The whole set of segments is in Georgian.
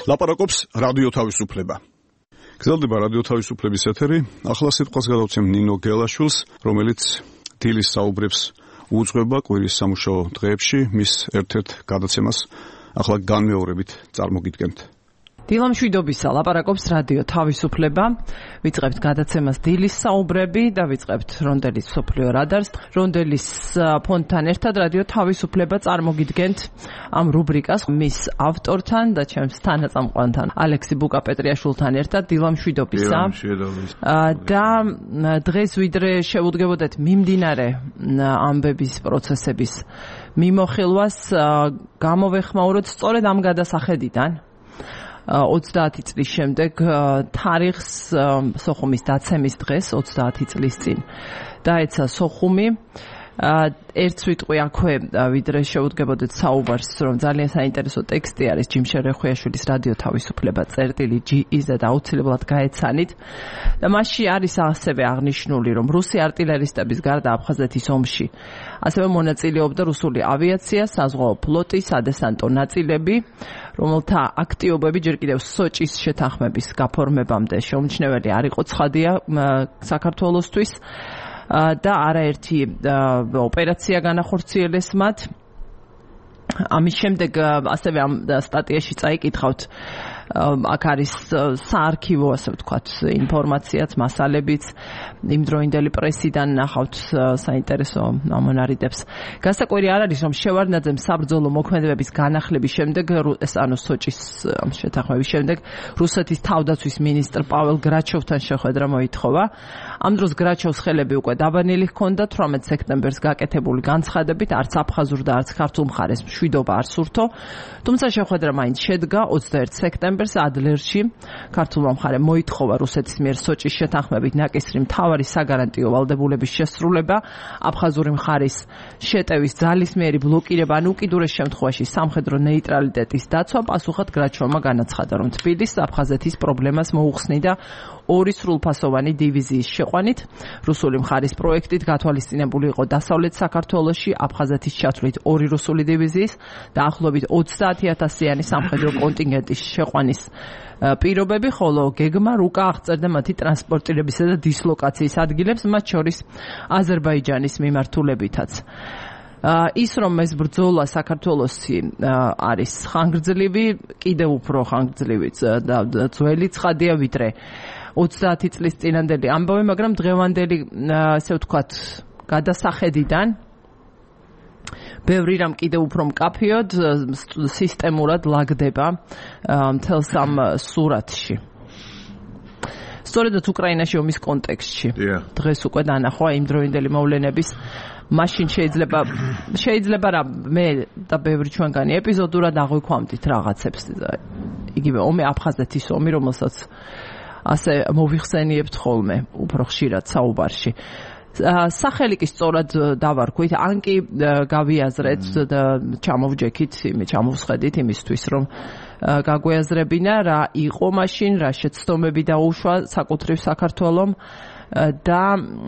ლაპარაკობს რადიო თავისუფლება. გრძელდება რადიო თავისუფლების ეთერი. ახლა სიტყვას გადავცემ ნინო გელაშვილს, რომელიც დილის საუბრებს უძღვება კვირის სამუშაო დღეებში, მის ერთ-ერთ გადაცემას ახლა განმეორებით წარმოგიდგენთ. დილამშვიდობისა, ლაპარაკობს რადიო თავისუფლება. ვიწყებთ გადაცემას დილის საუბრები და ვიწყებთ რონდელის მსოფლიო რადარს. რონდელის ფონდთან ერთად რადიო თავისუფლება წარმოგიდგენთ ამ რუბრიკას მის ავტორთან და ჩემს თანაწამყვანთან ალექსი ბუკა-პეტრიაშვილთან ერთად. დილამშვიდობისა. და დღეს ვიდრე შევუდგებოდეთ მიმდინარე ამბების პროცესების მიმოხილვას, გამოვეხმაუროთ სწორედ ამ გადასახედიდან. 30 წლის შემდეგ თარიღს სოხუმის დაცემის დღეს 30 წლის წინ დაეცა სოხუმი. ერთ სიტყვი აქვე ვიდრე შევუდგებოდეთ საუბარს, რომ ძალიან საინტერესო ტექსტი არის ჯიმშე რეხვიაშვილის რადიო თავისუფლება წერტილი GE-ზე და აუცილებლად გაეცანით. და მასში არის ასევე აღნიშნული, რომ რუსი არტილერისტების გარდა აფხაზეთის ომში ასევე მონაწილეობდა რუსული ავიაცია, საზღვაო ფლოტი, სადესანტო ნაწილები, რომელთა აქტიობები ჯერ კიდევ სოჭის შეთანხმების გაფორმებამდე შეუმჩნეველი არ იყო ცხადია საქართველოსთვის. და არაერთი ოპერაცია განახორციელეს მათ. ამის შემდეგ ასევე ამ სტატიაში წაიკითხავთ, აქ არის საარქივო, ასე ვთქვათ, ინფორმაციაც, მასალებიც, იმდროინდელი პრესიდან ნახავთ საინტერესო ამონარიდებს. გასაკვირი არ არის, რომ შევარდნაძემ საბრძოლო მოქმედებების განახლების შემდეგ, ეს ანუ სოჭის შეთანხმების შემდეგ, რუსეთის თავდაცვის მინისტრ პაվել გრაჩოვთან შეხვედრა მოითხოვა. ამ დროს გრაჩოვს ხელები უკვე დაბანილი ჰქონდა 18 სექტემბერს გაკეთებული განცხადებით, არც აფხაზურ და არც ქართულ მხარეს მშვიდობა არ სურთო. თუმცა შეხვედრა მაინც შედგა 21 სექტემბერს ადლერში. ქართულმა მხარემ მოითხოვა რუსეთის მიერ სოჭის შეთანხმებით ნაკისრი მთავარი საგარანტიო ვალდებულების შესრულება, აფხაზური მხარის შეტევის ძალისმიერი ბლოკირება, ან უკიდურეს შემთხვევაში სამხედრო ნეიტრალიტეტის დაცვა. პასუხად გრაჩოვმა განაცხადა, რომ თბილისს აფხაზეთის პრობლემას მოუხსნიდა ორი სრულფასოვანი დივიზიის შეყვანით. რუსული მხარის პროექტით გათვალისწინებული იყო დასავლეთ საქართველოში აფხაზეთის ჩათვლით ორი რუსული დივიზიის და ახლობით 30,000-იანი სამხედრო კონტინგენტის შეყვანის პირობები, ხოლო გეგმა რუკა აღწერდა მათი ტრანსპორტირებისა და დისლოკაციის ადგილებს, მათ შორის აზერბაიჯანის მიმართულებითაც. ის რომ ეს ბრძოლა საქართველოსი არის ხანგრძლივი, კიდევ უფრო ხანგრძლივი და ძველი ცხადია ვიდრე 30 წლის წინანდელი ამბავი, მაგრამ დღევანდელი, ასე ვთქვათ, გადასახედიდან ბევრი რამ კიდევ უფრო მკაფიოდ სისტემურად ლაგდება მთელს ამ სურათში. სწორედაც უკრაინაში ომის კონტექსტში. დღეს უკვე დანახვა იმდროინდელი მოვლენების. მაშინ შეიძლება რა მე და ბევრი ჩვენგანი ეპიზოდურად აღვიქვამდით რაღაცებს. იგივე ომი, აფხაზეთის ომი, რომელსაც ასე მოვიხსენიებთ ხოლმე უფრო ხშირად საუბარში. სახელი კი სწორად დავარქვით, ან კი გავიაზრეთ და ჩამოვსხედით იმისთვის, რომ გაგვეაზრებინა რა იყო მაშინ, რა შეცდომები დაუშვა საკუთრივ საქართველომ და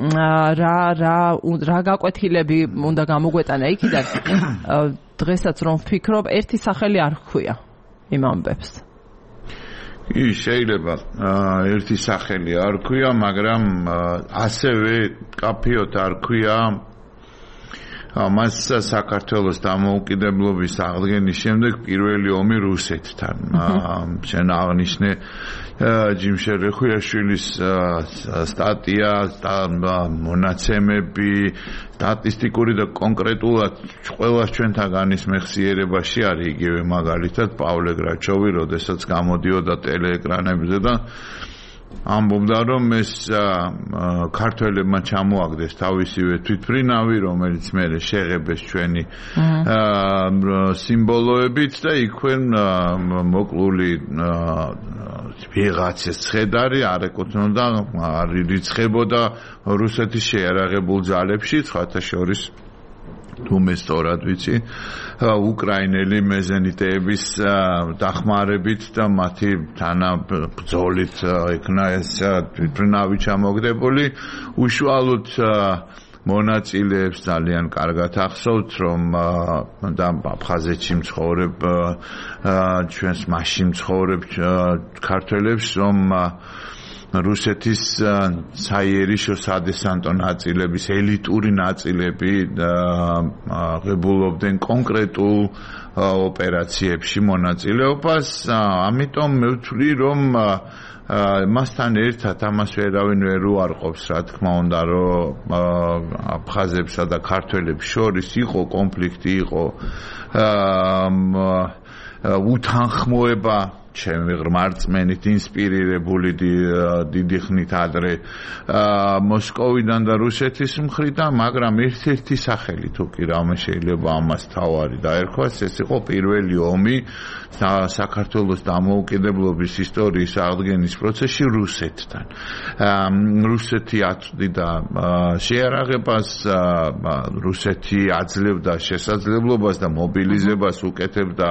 რა გაკვეთილები უნდა გამოგვეტანა იქიდან. დღესაც რომ ვფიქრობ, ერთი სახელი არ ჰქვია იმ ამბებს. შეიძლება ერთი სახელი არ ქვია, მაგრამ ასევე კაფიოთ არ ქვია მას საქართველოს დამოუკიდებლობის აღდგენის შემდეგ პირველი ომი რუსეთთან. შენ აღნიშნე ჯიმშე რეხვიაშვილის სტატია, მონაცემები, სტატისტიკური და კონკრეტულად ყველას ჩვენთაგანის მეხსიერებაში არის იგივე მაგალითად პავლე გრაჩოვი, როდესაც გამოდიოდა ტელეეკრანებზე და ამბობდა, რომ ეს ქართველებმა ჩამოაგდეს თავისივე თვითმფრინავი, რომელიც მერე შეღებეს ჩვენი სიმბოლოებით და იქვენ მოკლული ვიღაცის ცხედარი არ ეკუთვნოდა, არ ირიცხებოდა რუსეთის შეიარაღებულ ძალებში, სხვათა შორის თუ მე სწორად ვიცი, უკრაინელი მეზენიტეების დახმარებით და მათი თანაბრძოლით იქნა ეს თვითმფრინავი ჩამოგდებული. უშუალოდ მონაწილეებს ძალიან კარგად ახსოვთ, რომ და აფხაზეთში მცხოვრებ ჩვენს მასში მცხოვრებ ქართველებს, რომ რუსეთის საიერიშო სადესანტო ნაწილების ელიტური ნაწილები ღებულობდნენ კონკრეტულ ოპერაციებში მონაწილეობას, ამიტომ მე ვთვლი, რომ მასთან ერთად ამას ვერავინ ვერ უარყოფს, რა თქმა უნდა, რომ აფხაზებსა და ქართველებს შორის იყო კონფლიქტი, იყო უთანხმოება ჩემი ღრმარწმენით ინსპირირებული დიდი ხნით ადრე მოსკოვიდან და რუსეთის მხრიდან, მაგრამ ერთ-ერთი სახელი თუ კი რამე შეიძლება ამას თავარი დაერქვას, ეს იყო პირველი ომი საქართველოს დამოუკიდებლობის ისტორიის აღდგენის პროცესში რუსეთთან. რუსეთი აწვდიდა შეარაღებას, რუსეთი აძლევდა შესაძლებლობას და მობილიზებას უკეთებდა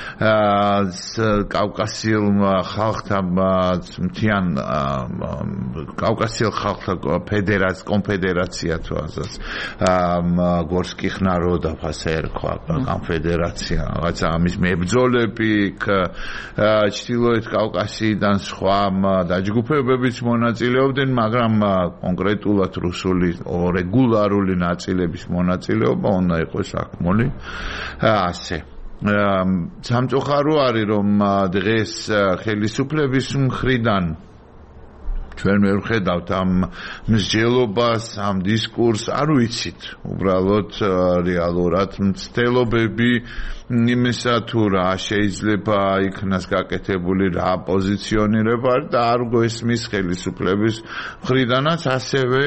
კავკასიელ ხალხთა მთიან კავკასიელ ხალხთა კონფედერაცია თუ ასას გორსკიხ ნაროდов ასე ერქვა კონფედერაცია, რაღაცა ამის მებრძოლები ჩრდილოეთ კავკასიიდან სხვა დაჯგუფებებიც მონაწილეობდნენ, მაგრამ კონკრეტულად რუსული რეგულარული ნაწილების მონაწილეობა უნდა იყოს საქმული ასე. სამწუხარო არის, რომ დღეს ხელისუფლების მხრიდან ჩვენ ვერ ვხედავთ ამ მსჯელობას, ამ დისკურსს, არ ვიცით უბრალოდ რეალურად მცდელობები იმისა თუ რა შეიძლება იქნას გაკეთებული, რა პოზიციონირება და არ გვესმის ხელისუფლების მხრიდანაც, ასევე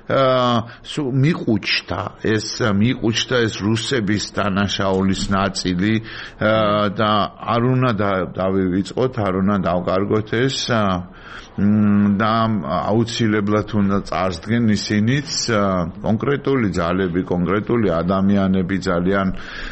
მიყუჩდა ეს რუსების დანაშაულის ნაწილი და არ უნდა დავივიწყოთ, არ უნდა დავკარგოთ ეს და აუცილებლად უნდა წარსდგენ ისინიც კონკრეტული ძალები, კონკრეტული ადამიანები ძალიან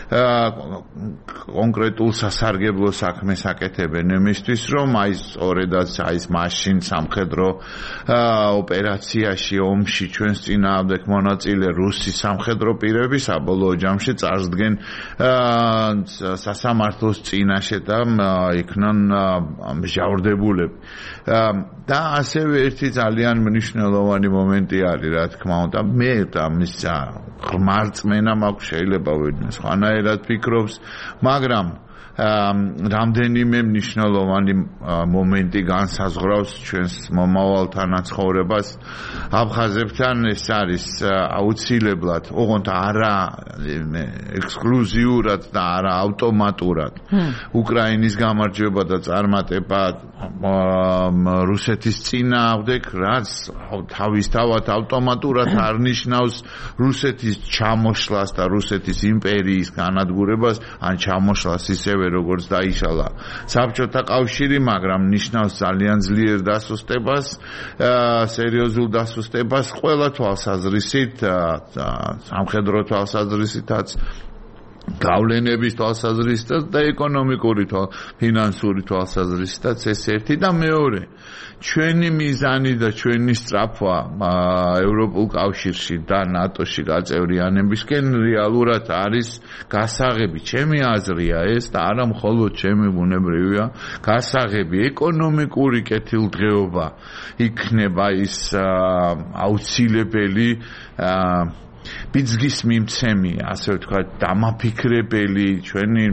კონკრეტულ სასარგებლო საქმეს აკეთებენ იმისთვის, რომ აი სწორედაც აი მაშინ სამხედრო ოპერაციაში, ომში ჩვენს წინააღმდეგ მონაწილე რუსი სამხედრო პირები საბოლოო ჯამში წარსდგენ სასამართლოს წინაშე და იქნან მსჯავრდებულები. და ასევე ერთი ძალიან მნიშვნელოვანი მომენტი არის, რა თქმა უნდა, მე ამის ღრმარწმენა მაქვს, შეიძლება ვინმე სხვანაირად ფიქრობს, მაგრამ რამდენიმე მნიშვნელოვანი მომენტი განსაზღვრავს ჩვენს მომავალ თანაცხოვრებას აფხაზებთან. ეს არის აუცილებლად, ოღონდ არა ექსკლუზიურად და არა ავტომატურად უკრაინის გამარჯვება და წარმატება რუსეთის წინააღმდეგ, რაც თავისთავად ავტომატურად არ ნიშნავს რუსეთის ჩამოშლას და რუსეთის იმპერიის განადგურებას, ან ჩამოშლას ისევე როგორც დაიშალა საბჭოთა კავშირი, მაგრამ ნიშნავს ძალიან ძლიერ დასუსტებას, სერიოზულ დასუსტებას ყველა თვალსაზრისით, სამხედრო თვალსაზრისითაც, გავლენების თვალსაზრისითაც და ეკონომიკური ფინანსური თვალსაზრისითაც. ეს ერთი და მეორე, ჩვენი მიზანი და ჩვენი სწრაფვა ევროპულ კავშირში და ნატოში გაწევრიანებისკენ რეალურად არის გასაღები. ჩემი აზრია ეს და არა მხოლოდ ჩემი ბუნებრივია, გასაღები ეკონომიკური კეთილდღეობა იქნება ის აუცილებელი ბიძგის მიმცემი, ასე ვთქვათ, დამაფიქრებელი ჩვენი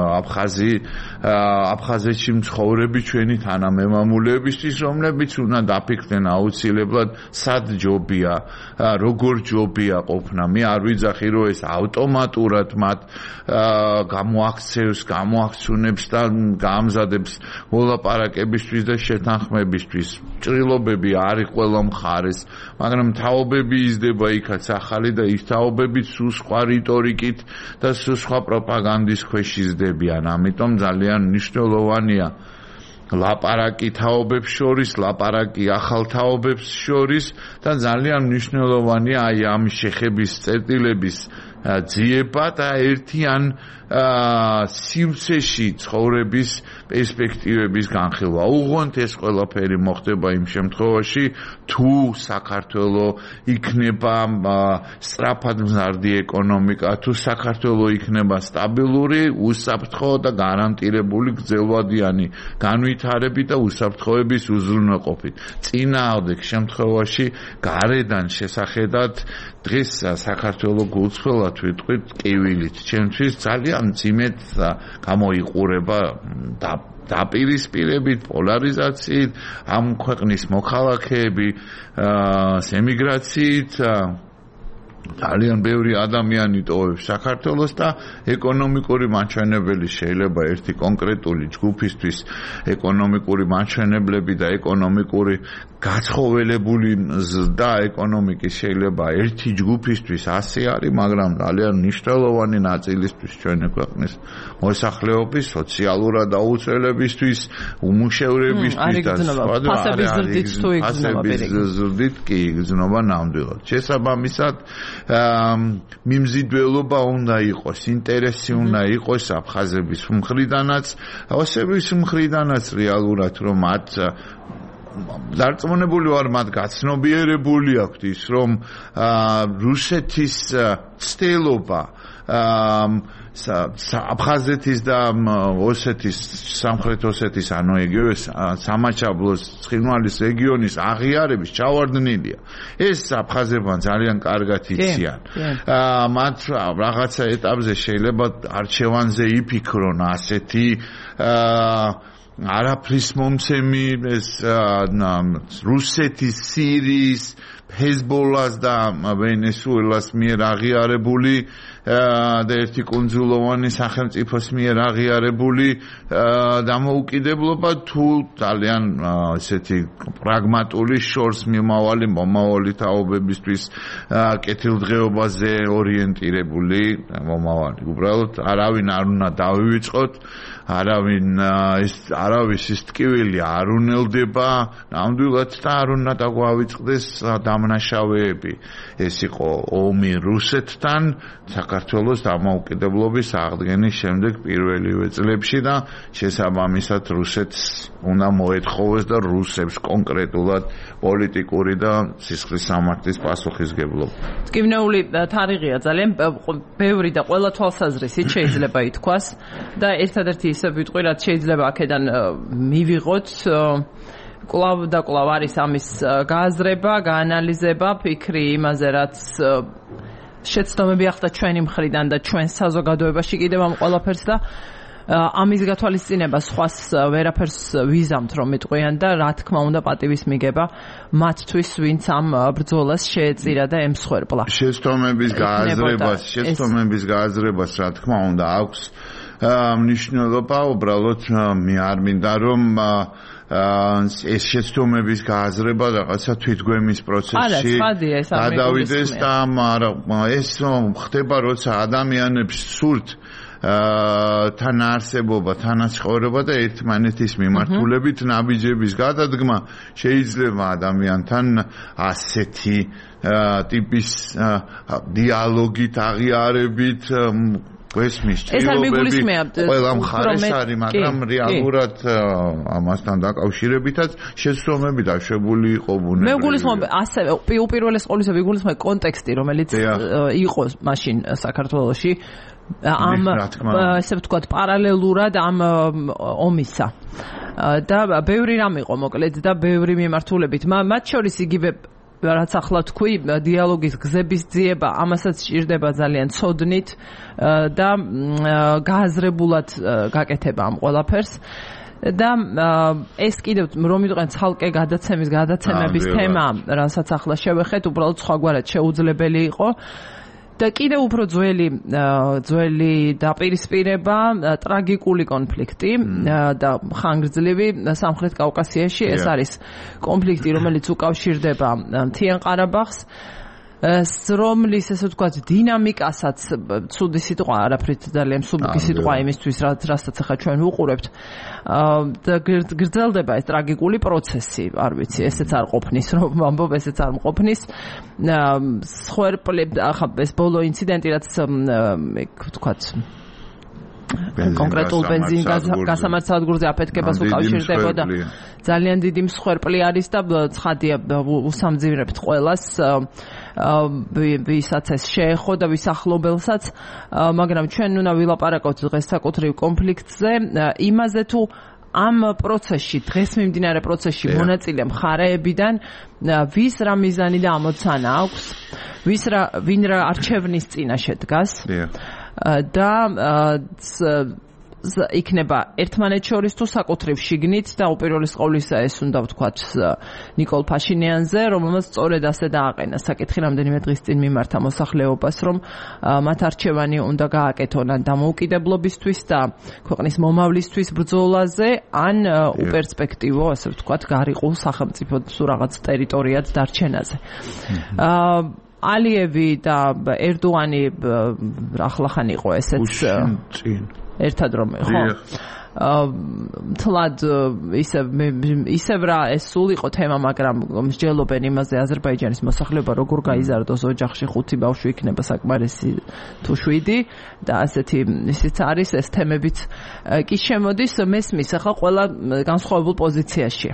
აფხაზეთში მცხოვრები ჩვენი თანამემამულეებისთვის, რომლებიც უნდა დაფიქრდნენ აუცილებლად სად ჯობია, როგორ ჯობია ყოფნა. მე არ ვიძახი, რომ ეს ავტომატურად მათ გამოაქცევს და გაამზადებს მოლაპარაკებისთვის და შეთანხმებისთვის. ჭრილობები არის ყველა მხარეს, მაგრამ თაობები იზრდება იქაც ახალი და ის თაობებიც სულ სხვა რიტორიკით და სულ სხვა პროპაგანდის ქვეშ იზრდებიან. ამიტომ ძალიან მნიშვნელოვანია ლაპარაკი თაობებს შორის, ლაპარაკი ახალ თაობებს შორის და ძალიან მნიშვნელოვანია აი ამ შეხების წერტილების ძიება და ერთიან სივრცეში ცხოვრების პერსპექტივების განხილვა. უღონთ ეს ყველაფერი მოხდება იმ შემთხვევაში, თუ საქართველო იქნება სწრაფად მზარდი ეკონომიკა, თუ საქართველო იქნება სტაბილური, უსაფრთხო და გარანტირებული გრძელვადიანი განვითარებით და უსაფრთხოების უზრუნველყოფით. წინააღმდეგ შემთხვევაში გარედან შესახედად დღეს საქართველო გულწრფელად ვიტყვით კივილით. ჩემთვის ძალიან მძიმედ გამოიყურება დაპირისპირებით, პოლარიზაციით, ამ ქვეყნის მოქალაქეები ემიგრაციით ძალიან ბევრი ადამიანი ტოვებს საქართველოს და ეკონომიკური მაჩვენებელი შეიძლება ერთი კონკრეტული ჯგუფისთვის ეკონომიკური მაჩვენებლები და ეკონომიკური გაცხოველებული ზრდა ეკონომიკის შეიძლება ერთი ჯგუფისთვის 100 არის, მაგრამ ძალიან მნიშვნელოვანი ნაწილისთვის ჩვენი ქვეყნის მოსახლეობის სოციალურად აუცილებლობისთვის, უმუშევრობისთვის და ფასების ზრდით კი იგრძნობა ნამდვილად. შესაბამისად მიმზიდველობა უნდა იყოს, ინტერესი უნდა იყოს აფხაზების მხრიდანაც, ოსების მხრიდანაც რეალურად რომ მათ დარწმუნებული ვარ მათ გაცნობიერებული აქვთ ის რომ რუსეთის ცდილობა აფხაზეთის და ოსეთის სამხრეთ ოსეთის ანუ იგივე სამაჩაბლოს ცხინვალის რეგიონის აღიარების ჩავარდნილია. ეს აფხაზებმა ძალიან კარგად იციან. მათ რაღაცა ეტაპზე შეიძლება არჩევანზე იფიქრონ ასეთი არაფრის მომცემი ეს რუსეთის, სირიის, ჰეზბოლას და ვენესუელას მიერ აღიარებული და ერთი კუნძულოვანი სახელმწიფოს მიერ აღიარებული დამოუკიდებლობა თუ ძალიან ესეთი პრაგმატული შორს მიმავალი მომავალი თაობებისთვის კეთილდღეობაზე ორიენტირებული მომავალი. უბრალოდ არავინ არ უნდა დავივიწყოთ, არავის ის ტკივილი არ უნელდება ნამდვილად და არ უნდა დაგვავიწყდეს დამნაშავეები. ეს იყო ომი რუსეთთან საქართველოს დამოუკიდებლობის აღდგენის შემდეგ პირველივე წლებში და შესაბამისად რუსეთს უნდა მოეთხოვეს და რუსებს კონკრეტულად პოლიტიკური და სისხლის სამართლის პასუხისგებლობა. ტკივნეული თარიღია ძალიან ბევრი და ყველა თვალსაზრისით შეიძლება ითქვას და ერთადერთი ისე ვიტყვი რაც შეიძლება აქედან მივიღოთ კლავ და კლავ არის ამის გააზრება, გაანალიზება, ფიქრი იმაზე რაც შეცდომები ახლა ჩვენი მხრიდან და ჩვენ საზოგადოებაში კიდევ ამ ყველაფერს და ამის გათვალისწინება სხვას ვერაფერს ვიზამთ რომ მიტყვიან და რა თქმა უნდა პატივის მიგება მათთვის ვინც ამ ბრძოლას შეეწირა და ემსხვერპლა. შეცდომების გააზრებას რა თქმა უნდა აქვს მნიშვნელობა, უბრალოდ მე არ მინდა რომ ეს შეცდომების გააზრება რაღაცა თვითგვემის პროცესში გადავიდეს და ეს ხდება როცა ადამიანებს სურთ თანაარსებობა, თანაცხოვრება და ერთმანეთის მიმართულებით ნაბიჯების გადადგმა შეიძლება ადამიანთან ასეთი ტიპის დიალოგით, აღიარებით გვესმის ჭირობები ყველა მხარეს არის, მაგრამ რეალურად ამასთან დაკავშირებითაც შეცდომები დაშვებული იყო ბუნებრივი. მე გულისხმობ ასევე უპირველეს ყოვლისა ვიგულისხმობ კონტექსტი, რომელიც იყო მაშინ საქართველოში ამ ესე ვთქვათ პარალელურად ამ ომისა და ბევრი რამ იყო მოკლედ და ბევრი მიმართულებით მათ შორის იგივე რაც ახლა თქვი დიალოგის გზების ძიება ამასაც სჭირდება ძალიან ცოდნით და გააზრებულად გაკეთება ამ ყველაფერს და ეს კიდევ რომ ვიტყვენ ცალკე გადაცემების თემა რასაც ახლა შევეხეთ უბრალოდ სხვაგვარად შეუძლებელი იყო და კიდევ უფრო ძველი დაპირისპირება, ტრაგიკული კონფლიქტი და ხანგრძლივი სამხრეთ კავკასიაში ეს არის კონფლიქტი, რომელიც უკავშირდება მთიან ყარაბაღს რომლის ესე ვთქვათ დინამიკასაც ცუდი სიტყვა არაფრით ძალიან მსუბუქი სიტყვა იმისთვის რასაც ახლა ჩვენ ვუყურებთ და გრძელდება ეს ტრაგიკული პროცესი არ ვიცი ესეც არ ყოფნის რომ ვამბობ ესეც არ მყოფნის სხერპლი ახლა ეს ბოლო ინციდენტი რაც ვთქვათ კონკრეტულ ბენზინ გასამართსადგურზე აფეთქებას უკავშირდებოდა ძალიან დიდი მსხვერპლი არის და ცხადია უსამძიმრებთ ყველას ვისაც ეს შეეხო და ვის ახლობელსაც მაგრამ ჩვენ უნდა ვილაპარაკოთ დღეს საკუთრივ კონფლიქტზე იმაზე თუ ამ პროცესში დღეს მიმდინარე პროცესში მონაწილე მხარეებიდან ვის რა მიზანი და ამოცანა აქვს ვინ რა არჩევნის წინაშე დგას და იქნება ერთმანეთს შორის თუ საკუთრივ შიგნით და უპირველეს ყოვლისა ეს უნდა ვთქვათ ნიკოლ ფაშინიანზე რომელმაც სწორედ ასე დააყენა საკითხი რამდენიმე დღის წინ მიმართა მოსახლეობას რომ მათ არჩევანი უნდა გააკეთონ ან დამოუკიდებლობისთვის და ქვეყნის მომავლისთვის ბრძოლაზე ან უპერსპექტივო ასე ვთქვათ გარიყულ სახელმწიფო თუ რაღაც ტერიტორიად დარჩენაზე ალიევი და ერდოანი ახლახან იყო ესეც ერთად რომ ხო თლად ისევ რა ეს სულ იყო თემა მაგრამ მსჯელობენ იმაზე აზერბაიჯანის მოსახლეობა როგორ გაიზარდოს ოჯახში 5 ბავშვი იქნება საკმარისი თუ 7 და ასეთი ისიც არის ეს თემებიც კი შემოდის მესმის ახლა ყველა განსხვავებულ პოზიციაში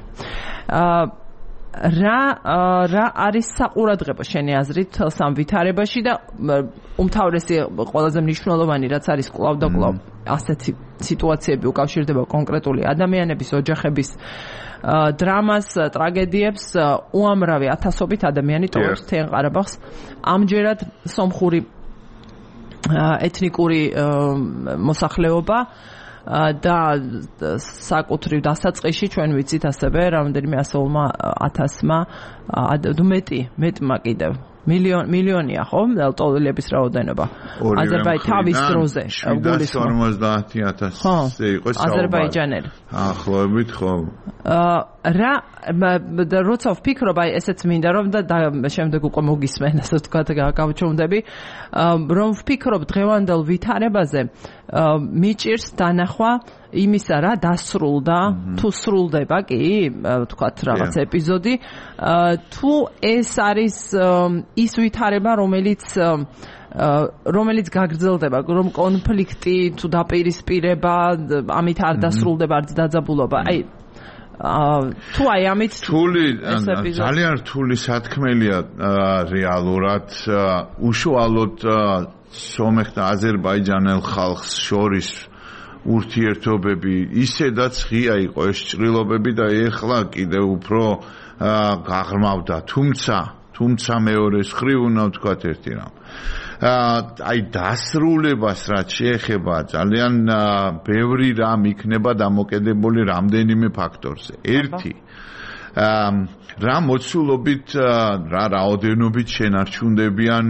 რა არის საყურადღებო შენი აზრით სამ ვითარებაში და უმთავრესი ყველაზე მნიშვნელოვანი რაც არის კვლავ და კვლავ ასეთი სიტუაციები უკავშირდება კონკრეტული ადამიანების ოჯახების დრამას ტრაგედიებს უამრავი ათასობით ადამიანი ტოვებს მთიან ყარაბაღს ამჯერად სომხური ეთნიკური მოსახლეობა და საკუთრივ დასაწყისში ჩვენ ვიცით ასევე რამდენიმე ასეულმა ათასმა მეტმა კიდევ მილიონია ხო ლტოლილების რაოდენობა თავის დროზე გულისხმობ 50,000 იყო აზერბაიჯანელი ახლობით ხო რა როცა ვფიქრობ აი ესეც მინდა რომ და შემდეგ უკვე მოგისმენ ასე ვთქვათ გავჩვენდები რომ ვფიქრობ დღევანდელ ვითარებაზე მიჭირს დანახვა იმისა რა დასრულდა თუ სრულდება კი ვთქვათ რაღაც ეპიზოდი თუ ეს არის ის ვითარება რომელიც გაგრძელდება რომ კონფლიქტი თუ დაპირისპირება ამით არ დასრულდება არც დაძაბულობა აი თუ აი ამით ძალიან რთული სათქმელია რეალურად უშუალოდ სომეხ და აზერბაიჯანელ ხალხს შორის ურთიერთობები ისედაც ღია იყო ეს ჭრილობები და ეხლა კიდევ უფრო გაღრმავდა თუმცა მეორეს ხრივ უნდა ვთქვათ ერთი რამ აი დასრულებას რაც შეეხება ძალიან ბევრი რამ იქნება დამოკიდებული რამდენიმე ფაქტორზე ერთი რა მოცულობით რა რაოდენობით შენარჩუნდებიან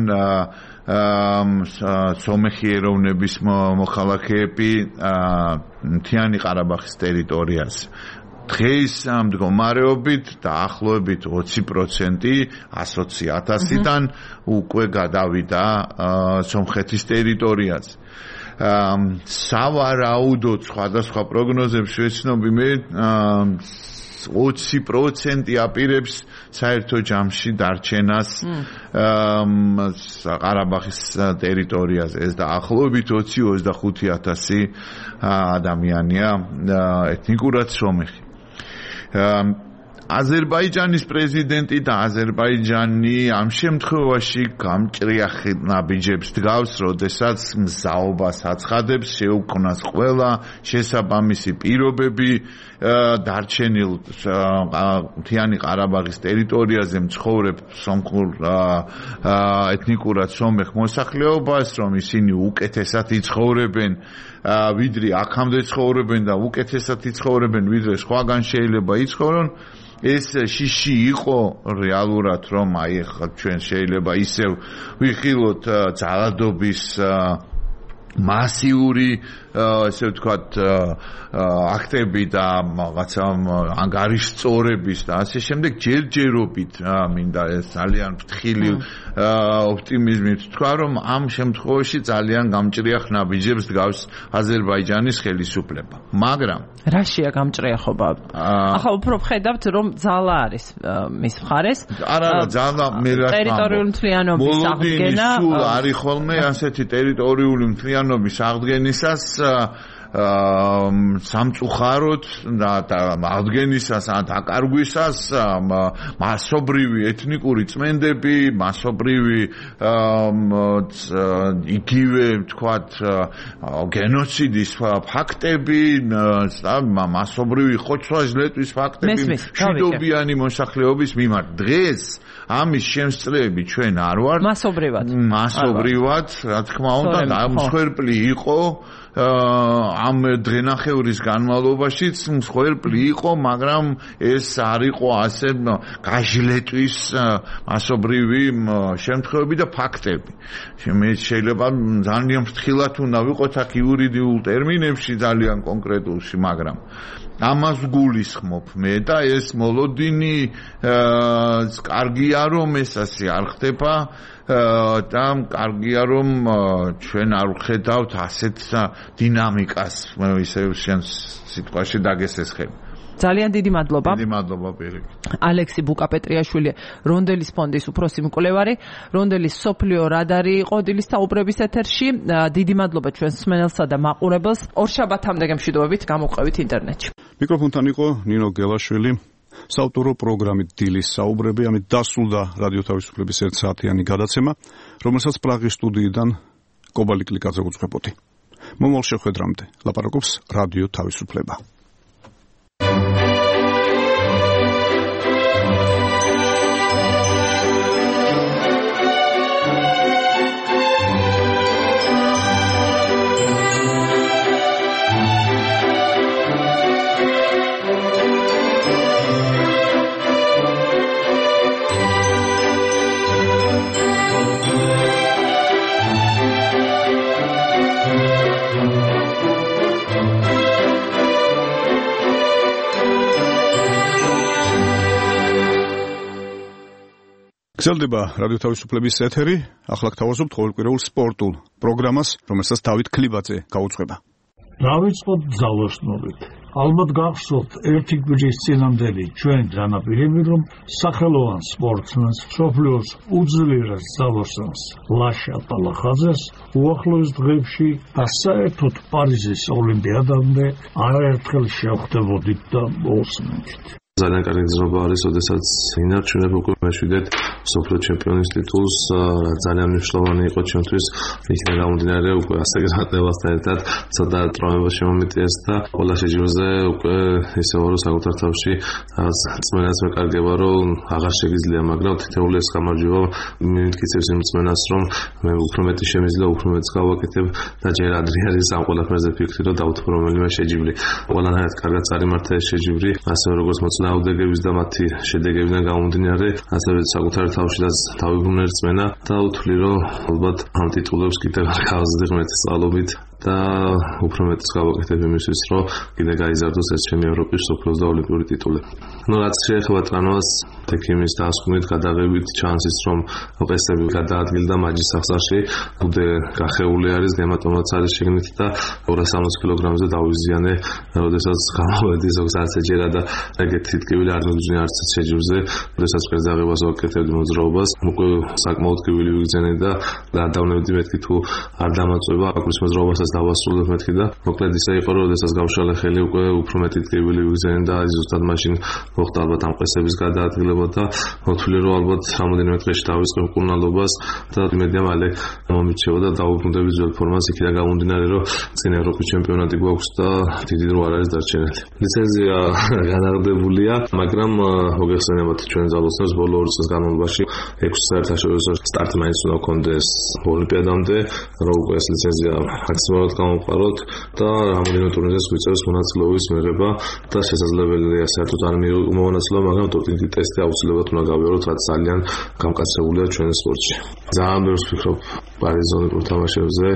სომეხი ეროვნების მოხალხეები მთიანი ყარაბაღის ტერიტორიაზე დღეს ამ მდგომარეობით დაახლოებით 20% 120,000-დან უკვე გადავიდა სომხეთის ტერიტორიაზე. სავარაუდოდ სხვადასხვა პროგნოზებს შეცნობი მე 20% აპირებს საერთო ჯამში დარჩენას ყარაბაღის ტერიტორიაზე. ეს დაახლოებით 20-25,000 ადამიანია ეთნიკურად სომეხი. აზერბაიჯანის პრეზიდენტი და აზერბაიჯანი ამ შემთხვევაში გამჭრიახი ნაბიჯებს დგავს, როდესაც მზაობას აცხადებს, შეუქმნას ყველა შესაბამისი პირობები დარჩენილ მთიანი ყარაბაღის ტერიტორიაზე მცხოვრებ სომხურ ეთნიკურად სომეხ მოსახლეობას, რომ ისინი უკეთესად იცხოვრებენ ვიდრე აქამდე ცხოვრობენ და უკეთესად იცხოვრებენ ვიდრე სხვაგან შეიძლება იცხოვრონ ეს შიში იყო რეალურად რომ აი ახლა ჩვენ შეიძლება ისევ ვიხილოთ ძალადობის მასიური ესე ვთქვათ აქტები და რაღაცა ანგარიშწორების და ასე შემდეგ ჯერჯერობით მინდა ეს ძალიან ფრთხილი ოპტიმიზმით თქვა რომ ამ შემთხვევაში ძალიან გამჭრიახ ნაბიჯებს დგავს აზერბაიჯანის ხელისუფლება მაგრამ რაშია გამჭრიახობა? ახლა უფრო ვხედავთ რომ ძალა არის მის მხარეს არა ძალა მე რა ტერიტორიული მთლიანობის აღდგენა სულ არის ხოლმე ასეთი ტერიტორიული მთლიანობის აღდგენისას სამწუხაროდ და აღდგენისას ან დაკარგვისას მასობრივი ეთნიკური წმენდები, მასობრივი იგივე ვთქვათ გენოციდის ფაქტები, მასობრივი ხოცვა-ჟლეტვის ფაქტები, მშვიდობიანი მოსახლეობის მიმართ. დღეს ამის შემსწრეები ჩვენ არ ვართ. მასობრივად, რა თქმა უნდა, მსხვერპლი იყო ამ დღენახევრის განმავლობაშიც მსხვერპლი იყო, მაგრამ ეს არ იყო ასე გაჟლეტვის მასობრივი შემთხვევები და ფაქტები. მე შეიძლება ძალიან ფრთხილად უნდა ვიყოთ აქ იურიდიულ ტერმინებში ძალიან კონკრეტულში, მაგრამ ამას გულისხმობ მე და ეს მოლოდინი კარგია რომ ეს ასე არ ხდება და კარგია რომ ჩვენ არ ვხედავთ ასეთ დინამიკას ისე შენ სიტყვაში დაგესესხები. ძალიან დიდი მადლობა. დიდი მადლობა პირიქით. ალექსი ბუკაპეტრიაშვილი, რონდელის ფონდის უფროსი მკვლევარი, რონდელის სოფლიო რადარი იყო დილის საუბრების ეთერში. დიდი მადლობა ჩვენს მსმენელსა და მაყურებელს. ორშაბათამდე გემშვიდობებით გამოყვებით ინტერნეტში. მიკროფონთან იყო ნინო გელაშვილი. საავტორო პროგრამით დილის საუბრები, ამით დასრულდა რადიო თავისუფლების 1 საათიანი გადაცემა, რომელსაც პრაღის სტუდიიდან კობალი კლიკაძე უძღვებოდი. მომავალ შეხვედრამდე ლაპარაკობს რადიო თავისუფლება. გრძელდება რადიო თავისუფლების ეთერი. ახლა გთავაზობთ ყოველკვირეულ სპორტულ პროგრამას, რომელსაც დავით ქლიბაძე გაუძღვება. დავიწყოთ ძალოსნობით. ალბათ გახსოვთ ერთი კვირის წინამდელი ჩვენ დანაპირები, რომ სახელოვან სპორტსმენს, მსოფლიოს უძლიერეს ძალოსანს ლაშა პალახაძეს უახლოეს დღეებში და საერთოდ პარიზის ოლიმპიადამდე არაერთხელ შევხვდებოდით და მოусმენთ. ძალიან კარგი გზნობა არის, როდესაც ინარჩუნებ უკვე მეშვიდეთ სოფლიო ჩემპიონის ტიტულს, ძალიან მნიშვნელოვანი იყო ჩვენთვის, იქიდან გამომდინარე უკვე ასაკერატებასთან ერთად ცოტა ტრამვება შემომიტიეს და ყველა შეჯიბრზე უკვე ისე ვარო საკუთარ თავში წმენას მეკარგება, რომ აღარ შეგიძლია, მაგრამ თითოეული ეს გამარჯვება მიმტკიცებს იმ წმენას, რომ მე უფრო მეტი შემიძლია, უფრო მეტს გავაკეთებ და ჯერ ადრე არის ამ ყველაფერზე ფიქრი, რომ დავთვალო რომელიმე შეჯიბრი. ყველანაირად კარგად წარიმართა ეს შეჯიბრი, ასევე როგორც მოწინააღმდეგეების და მათი შედეგებიდან გამომდინარე, ასევე საკუთარ თავშიდაც დავიბრუნე რწმენა და ვთვლი, რომ ალბათ ამ ტიტულებს კიდევ არ გავაზრდი ღმერთის წყალობით და უფრო მეტს გავაკეთებ იმისთვის, რომ კიდე გაიზარდოს ეს ჩემი ევროპის, სოფლიოს და ოლიმპიური ტიტულები. რაც შეეხება ტრანოს თექიმის დასკვნით, გადაღებით ჩანსის, რომ ყესები გადაადგილდა მაჯის სახსარში, უდე გახეული არის, გემატომაც არის შეგნით და 260 კილოგრამზე დავიზიანე, როდესაც გამოვედი ზოგადად ეჯერა და ეგეთი თკივილი არ მიგზნია არც შეჯიბრზე, როდესაც ყეზაღებას ვაკეთებდი მოძრაობას, უკვე საკმაოდ ტკივილი ვიგზენე და გადავნებდი მეთქი თუ არ დამაწვება აკრის მოძრაობასაც დავასრულებ მეთქი და მოკლედ ისე იყო, რომ როდესაც გავშალე ხელი უკვე უფრო მეტი ტკივილი ვიგზენე და ზუსტად მაშინ მოხდა ალბათ ამ ყესების გადაადგილება და მოთვლი რომ ალბათ რამოდენიმე დღეში დავიწყებ მკურნალობას და იმედია მალე მომიჩევა და დავუბრუნდები ძველ ფორმას, იქიდან გამომდინარე, რომ წინ ევროპის ჩემპიონატი გვაქვს და დიდი დრო არ არის დარჩენილი. ლიცენზია განაღდებულია, მაგრამ მოგეხსენებათ ჩვენ ძალოსნებს ბოლო 2 წლის განმავლობაში 6 საერთაშორისო სტარტი მაინც უნდა გქონდეს ოლიმპიადამდე, რომ უკვე ეს ლიცენზია მაქსიმალურად გამოვყაროთ და რამოდენიმე ტურნირზე გვიწევს მონაწილეობის მიღება და შესაძლებელია საერთოდ არ მომონაწილეობა, მაგრამ დოპინგი ტესტი აუცილებლად უნდა გავიაროთ, რაც ძალიან გამკაცებულია ჩვენ სპორტში. ძალიან ბევრს ვფიქრობ პარიზის ოლიმპიურ თამაშებზე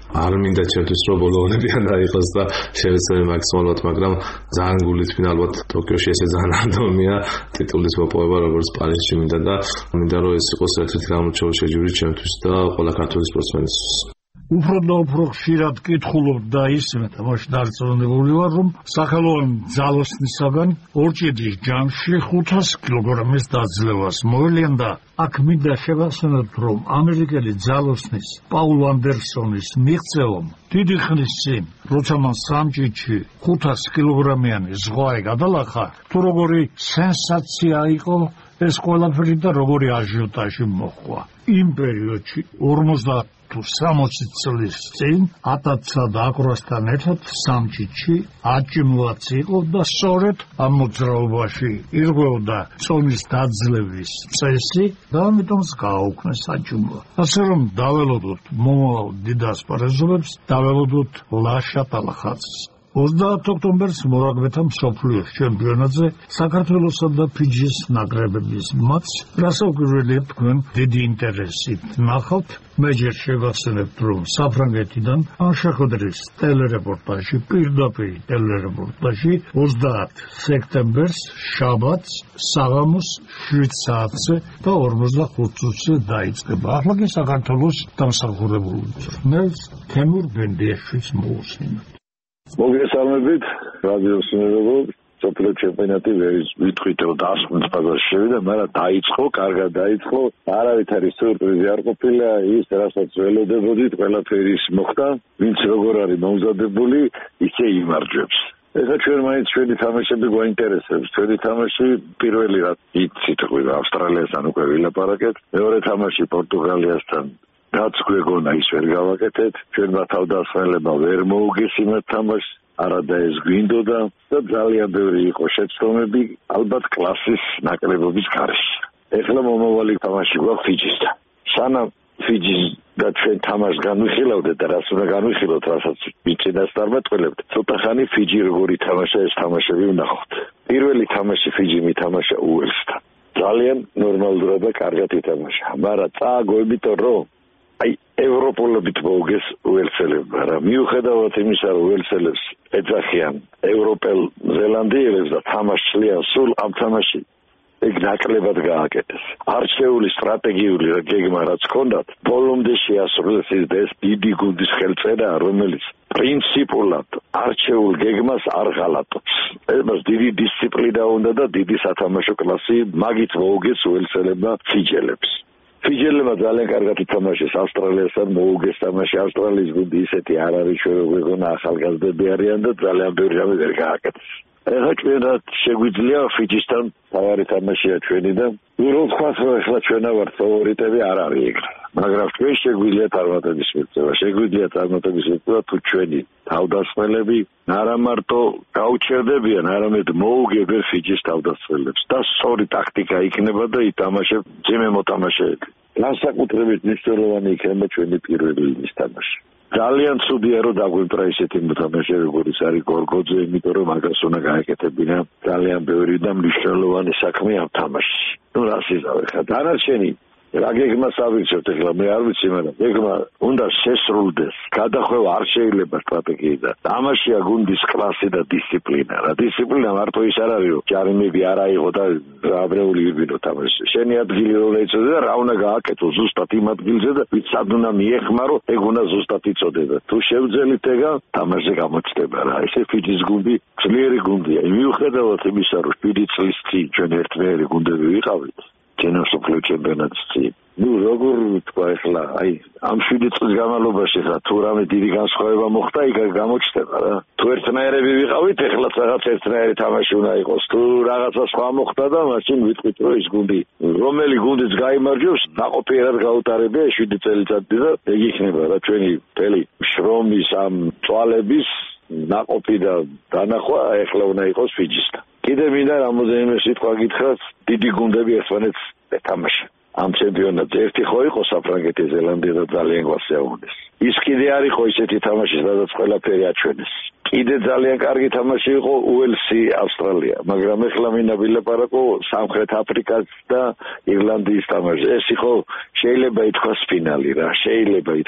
არ მინდა ჩემთვის რომ ბოლო ოლიმპიადა იყოს და შევეცდები მაქსიმალურად, მაგრამ ძალიან გულით მინდა ალბათ ტოკიოში ესე ძალიან რანდომია ტიტულის მოპოვება როგორც პარიზში მინდა და მინდა რომ ეს იყოს ერთ-ერთი გამორჩეული შეჯიბრი ჩემთვის და ყველა ქართული სპორტსმენისთვის. უფრო და უფრო ხშირად კითხულობ და ისმე და მაშინ დარწმუნებული ვარ რომ სახელოვანი ძალოსნისაგან ორჭიდის ჯამში 500 კილოგრამის დაძლევას მოელიან და აქ მინდა შევახსენოთ რომ ამერიკელი ძალოსნის პაულ ანდერსონის მიღწევამ დიდი ხნის წინ როცა მან სამჭიდში 500 კილოგრამიანი ზღვაი გადალახა თუ როგორი სენსაცია იყო ეს ყველაფერი და როგორი აჟიოტაჟი მოხდა იმ პერიოდში 50 თუ 60 წლის წინ ატაცსა და აკროსთან ერთად სამჭიდში აჭიმლაც იყო და სწორედ ამ მოძრაობაში ირღვეოდა წონის დაძლევის წესი და ამიტომაც გააუქმეს აჭიმლა. ასე რომ დაველოდოთ მომავალ დიდ ასპარეზობებს, დაველოდოთ ლაშა ტალახაძეს. 30 ოქტომბერს მორაგბეთა მსოფლიოს ჩემპიონატზე საქართველოსა და ფიჯის ნაკრებების მატჩს, რასაკვირველია თქვენ დიდი ინტერესით ნახავთ. მე ჯერ შევახსენებთ, რომ საფრანგეთიდან ანშახვედრის ტელერეპორტაჟი, პირდაპირ ტელერეპორტაჟი 30 სექტემბერს შაბათს საღამოს 7 საათზე და 45 წუთზე დაიწყება. ახლა კი საქართველოს დამსახურებული მწვრთნელს თემურ ბენდიაშვილს მოусმინოთ. მოგესალმებით, რადიოს უნერგო, სოფლიო ჩემპიონატი ვიტყვით რომ დასწრებს ბაზარში შევიდა, მაგრამ დაიწყო, კარგად დაიწყო, არავითარი სიურპრიზი არ ყოფილა, ის რასაც ველოდებოდით, ყველაფერი მოხდა, ვინც როგორ არის მომზადებული, ისე იმარჯვებს. ეხლა ჩვენ მაინც ჩვენი თამაშები გვაინტერესებს, ჩვენი თამაში პირველი რაც იცით, ავსტრალიასთან უკვე ვილაპარაკეთ, მეორე თამაში პორტუგალიასთან რაც გვეგონა ის ვერ გავაკეთეთ, ჩვენმა თავდასხმელება ვერ მოუგეს იმათ თამაშს, არადა ეს გვინდოდა და ძალიან ბევრი იყო შეცდომები, ალბათ კლასის ნაკრებობის გარეშე. ეხლა მომავალი თამაში გვაქვს ფიჯისთან. სანამ ფიჯის და ჩვენ თამაშს განვიხილავდეთ და რაც უნდა განვიხილოთ, რასაც მიწინასწარმეტყველებთ, ცოტა ხანი ფიჯი როგორი თამაშა ეს თამაშები ვნახოთ. პირველი თამაში ფიჯი მითამაშა უელსთან. ძალიან ნორმალურად და კარგად ითამაშა, მაგრამ წააგო, რომ აი ევროპულობით მოუგეს უელსელებმა, რა მიუხედავად იმისა, რომ უელსელებს ეძახიან ევროპელ ზელანდიელებს და თამაშიან სულ ამ თამაში ეგ ნაკლებად გააკეთეს. არჩეული სტრატეგიული გეგმა რაც ჰქონდათ, ბოლომდე შეასრულეს ეს დიდი გუნდის ხელწერა, რომელიც პრინციპულად არჩეულ გეგმას არ ღალატობს. ეს დიდი დისციპლინა უნდა და დიდი სათამაშო კლასი, მაგით მოუგეს უელსელებმა ფიჯელებს. ფიჯელებმა ძალიან კარგად ითამაშეს ავსტრალიასთან მოუგეს თამაში. ავსტრალიის გუნდი ისეთი არ არის, ჩვენ გვეგონა ახალგაზრდები არიან და ძალიან ბევრი რამე ვერ გააკეთეს. ეხლა ჩვენად შეგვიძლია ფიჯისთან თავარი თამაშია ჩვენი და რო ვთქვათ, რომ ეხლა ჩვენა ვართ ფავორიტები, არ არის ეგრე. მაგრამ ჩვენ შეგვიძლია წარმატების მიღწევა, შეგვიძლია წარმატების მიღწევა თუ ჩვენი თავდასხმელები არა მარტო გაუჩერდებიან, არამედ მოუგებენ ფიჯის თავდასხმელებს და სწორი ტაქტიკა იქნება და ითამაშებ ძიმე მოთამაშეები. განსაკუთრებით მნიშვნელოვანი იქნება ჩვენი პირველი ლინიის თამაში. ძალიან ცუდია რომ დაგვიმტრა ისეთი მოთამაშე როგორც არის გორგოძე, იმიტომ რომ მაგას უნდა გააკეთებინა ძალიან ბევრი და მნიშვნელოვანი საქმე ამ თამაშში. ნუ რას იზავ ხა დანარჩენი რა გეგმას ავიცოთ ეხლა მე არ ვიცი, მაგრამ გეგმა უნდა შესრულდეს. გადახვევა არ შეიძლება სტრატეგიიდან. თამაშია გუნდის კლასი და დისციპლინა. რა დისციპლინა მარტო ის არ არის, რომ ჯარიმები არ აიღო და აბრეული ვიბინო თამაში. შენი ადგილი რომ ეწოდე და რა უნდა გააკეთო ზუსტად იმ ადგილზე და ვიც სად უნდა მიეხმარო, ეგ უნდა ზუსტად იწოდება. თუ შევძელით ეგა, თამაში გამოჩნდება რა. ესე ფიჯის გუნდი ძლიერი გუნდია. მიუხედავად იმისა, რომ 7 წლის წინ ჩვენ ერთმანეთი გუნდები ვიყავით. სოფლიო ჩემპიონატის წინ. ნუ როგორ ვთქვა ეხლა, აი ამ 7 წლის განმავლობაში ხა თუ რამე დიდი განსხვავება მოხდა, იქ გამოჩნდება რა. თუ ერთნაირები ვიყავით, ეხლა რაღაც ერთნაირი თამაში უნდა იყოს. თუ რაღაცა სხვა მოხდა და მაშინ ვიტყვით, რომ ის გუნდი, რომელი გუნდიც გაიმარჯვებს, ნაყოფიერად გაუტარებია 7 წელიწადი და ეგ იქნება რა ჩვენი მთელი შრომის ამ წვალების ნაყოფი და დანახვა ეხლა უნდა იყოს ფიჯისთან. კიდე მინდა რამოდენიმე სიტყვა გითხრათ, დიდი გუნდები ერთმანეთს ეთამაშენ. ამ ჩემპიონატზე ერთი ხო იყო საფრანგეთი, ზელანდია და ძალიან გვასიაუნეს. ის კიდე არ იყო ისეთი თამაში, სადაც ყველაფერი აჩვენეს. კიდე ძალიან კარგი თამაში იყო უელსი, ავსტრალია, მაგრამ ეხლა მინდა ვილაპარაკო სამხრეთ აფრიკას და ირლანდიის თამაში. ეს იყო შეიძლება ითქვას ფინალი რა, შეიძლება ითქვას.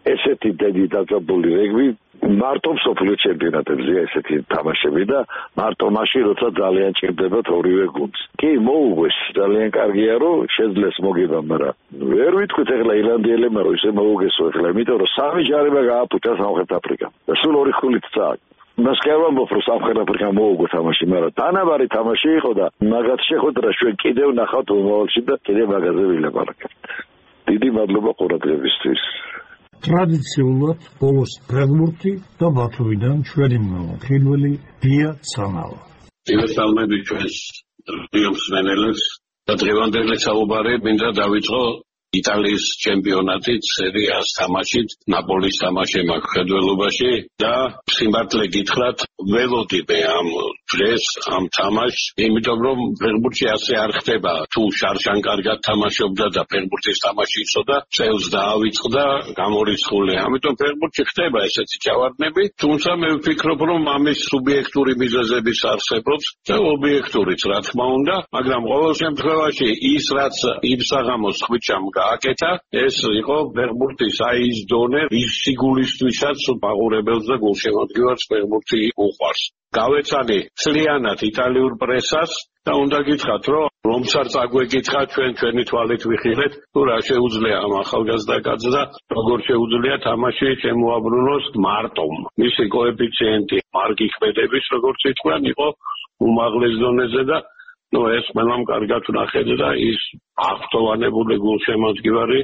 ესეთი დიდი დაძაბული რეგბი მარტო მსოფლიო ჩემპიონატებზეა ესეთი თამაშები და მარტო მაშინ როცა ძალიან ჭირდებათ ორივე გუნდს. კი მოუგვეს ძალიან კარგია რომ შეძლეს მოგება, მაგრამ ვერ ვიტყვით ახლა ირლანდიელებმა რომ ისე მოუგესო ახლა, იმიტომ რომ სამი ჯარება გააფუჭა სამხრეთ აფრიკამ და სულ ორი ხულით წააგ. მას კი არ ვამბობ რომ სამხრეთ აფრიკამ მოუგო თამაში, მაგრამ თანაბარი თამაში იყო და მაგათ შეხვედრა ჩვენ კიდევ ნახავთ მომავალში და კიდევ მაგაზე ვილაპარაკებთ. დიდი მადლობა ყურადღებისთვის. ტრადიციულად ბოლოს ფეხბურთი და ბათუმიდან ჩვენი მმართველი დია ცანავა. მივესალმები ჩვენს რიომსმენელებს და დღევანდელი საუბარი მინდა დავიწყო იტალიის ჩემპიონატით, სერიას თამაშით, ნაპოლის თამაში მაქვს ხედველობაში და სიმართლე გითხრათ, ველოდები ამ დღეს, ამ თამაშს, იმიტომ რომ ფეხბურთში ასე არ ხდება. თუ შარშან კარგად თამაშობდა და ფეხბურთის თამაში იცოდა, წელს დაავიწყდა, გამორიცხული. ამიტომ ფეხბურთში ხდება ესეთი ჯავარდნები, თუმცა მე ვფიქრობ, რომ ამის სუბიექტური მიზეზებიც არსებობს და ობიექტურიც, რა თქმა უნდა, მაგრამ ყოველ შემთხვევაში ის რაც იმ საღამოს ხვიჩამ გააკეთა, ეს იყო ფეხბურთის აი ის დონე, ის სიგულისთვისაც მაყურებელს და გულშემატკივარს ფეხბურთი უყვარს. გავეცანი მთლიანად იტალიურ პრესას და უნდა გითხრათ, რომცარ წაგვეკითხა ჩვენი თვალით ვიხილეთ, თუ რა შეუძლია ამ ახალგაზრდა კაცს და როგორ შეუძლია თამაში შემოაბრუნოს მარტომ. მისი კოეფიციენტი მარგი ქმედების, როგორც ითქვან, იყო უმაღლეს დონეზე და ეს ყველამ კარგად ვნახეთ და ის აღფრთოვანებული გულშემატკივარი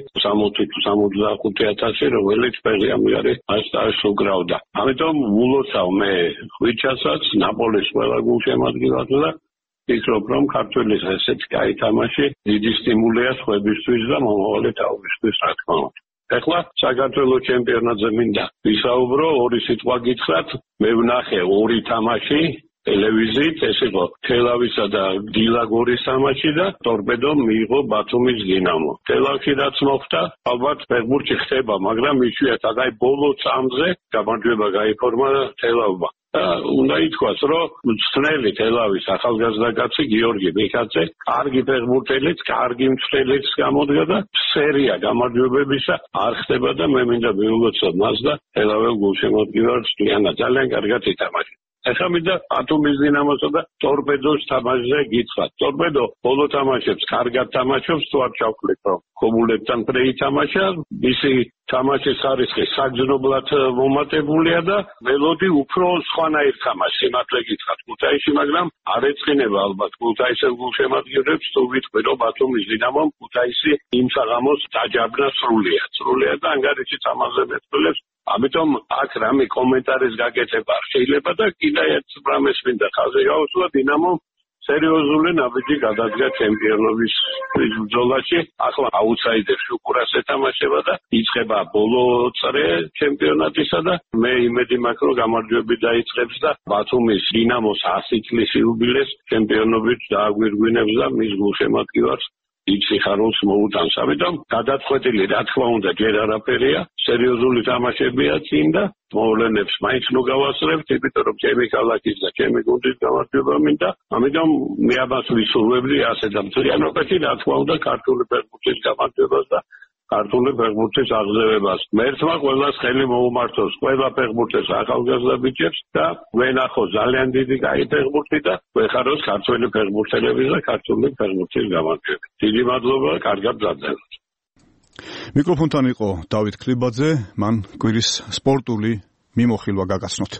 60-65,000, რომელიც პერიამიარი ასტარს უკრავდა. ამიტომ ვულოცავ მე ხვიჩასაც, ნაპოლის ყველა გულშემატკივარს და ვფიქრობ, რომ ქართველის ესეთი კაი თამაში დიდი სტიმულია სხვებისთვის და მომავალი თაობისთვის, რა თქმა უნდა. ეხლა საქართველოს ჩემპიონატზე მინდა ვისაუბრო, ორი სიტყვა გითხრათ, მე ვნახე ორი თამაში ტელევიზიით, ეს იყო თელავისა და დილაგორის თამაში და ტორპედომ მიიღო ბათუმის დინამო. თელავში რაც მოხდა, ალბათ ფეხბურთში ხდება, მაგრამ იშვიათად აი ბოლო წამზე გამარჯვება გაიფორმა თელავმა. და უნდა ითქვას, რომ მწვრთნელი თელავის ახალგაზრდა კაცი გიორგი მიხაძე, კარგი ფეხბურთელიც, კარგი მწვრთნელიც გამოდგა და სერია გამარჯვებებისა არ ხდება და მე მინდა მივულოცო მას და თელაվել გულშემატკივარს ძალიან კარგად ითამაშა. ეხლა მინდა ბათუმის დინამოსა და ტორპედოს თამაშზე გითხრათ. ტორპედო ბოლო თამაშებს კარგად თამაშობს, თუ არ ჩავხლით, რომ ქობულებთან პრე ითამაშა, მისი თამაშის ხარისხი საგრძნობლად მომატებულია და მელოდი უფრო სხვანაირ თამაშს სიმართლე გითხრათ ქუთაისში, მაგრამ არ ეწყინება ალბათ ქუთაისელ გულშემატკივრებს, თუ ვიტყვი, რომ ბათუმის დინამომ ქუთაისი იმ საღამოს დაჯაბნა სრულიად და ანგარიშიც ამაზე მეტყველებს. ამიტომ აქ რამე კომენტარის გაკეთება არ შეიძლება და კიდევ ერთ რამეს მინდა ხაზი გავუსვა, დინამომ სერიოზული ნაბიჯი გადადგა ჩემპიონობის ბრძოლაში. ახლა აუთსაიდერში უკრას ეთამაშება და იწყება ბოლო წრე ჩემპიონატისა და მე იმედი მაქვს, რომ გამარჯვებით დაიწყებს და ბათუმის დინამოს 100 წლის იუბილეს ჩემპიონობით დააგვირგვინებს და მის გულშემატკივარს იქ სიხარულს მოუტანს. ამიტომ გადაწყვეტილი, რა თქმა უნდა, ჯერ არაფერია, სერიოზული თამაშებია წინ და მოვლენებს მაინც ნუ გავასწრებთ, იმიტომ რომ ჩემი ქალაქის და ჩემი გუნდის გამარჯვება მინდა. ამიტომ მე ამას ვისურვებდი ასე და მთლიანობაში, რა თქმა უნდა, ქართული ფეხბურთის გამარჯვებას და ქართული ფეხბურთის აღზევებას. მერთმა ყველას ხელი მოუმართოს, ყველა ფეხბურთის ახალგაზრდა ბიჭებს და ვენახო ძალიან დიდი კაი ფეხბურთი და ვეხაროს ქართველი ფეხბურთელების და ქართული ფეხბურთის გამარჯვება. დიდი მადლობა, კარგად გაგრძელოთ. მიკროფონთან იყო დავით ქლიბაძე, მან კვირის სპორტული მიმოხილვა გაგაცნოთ.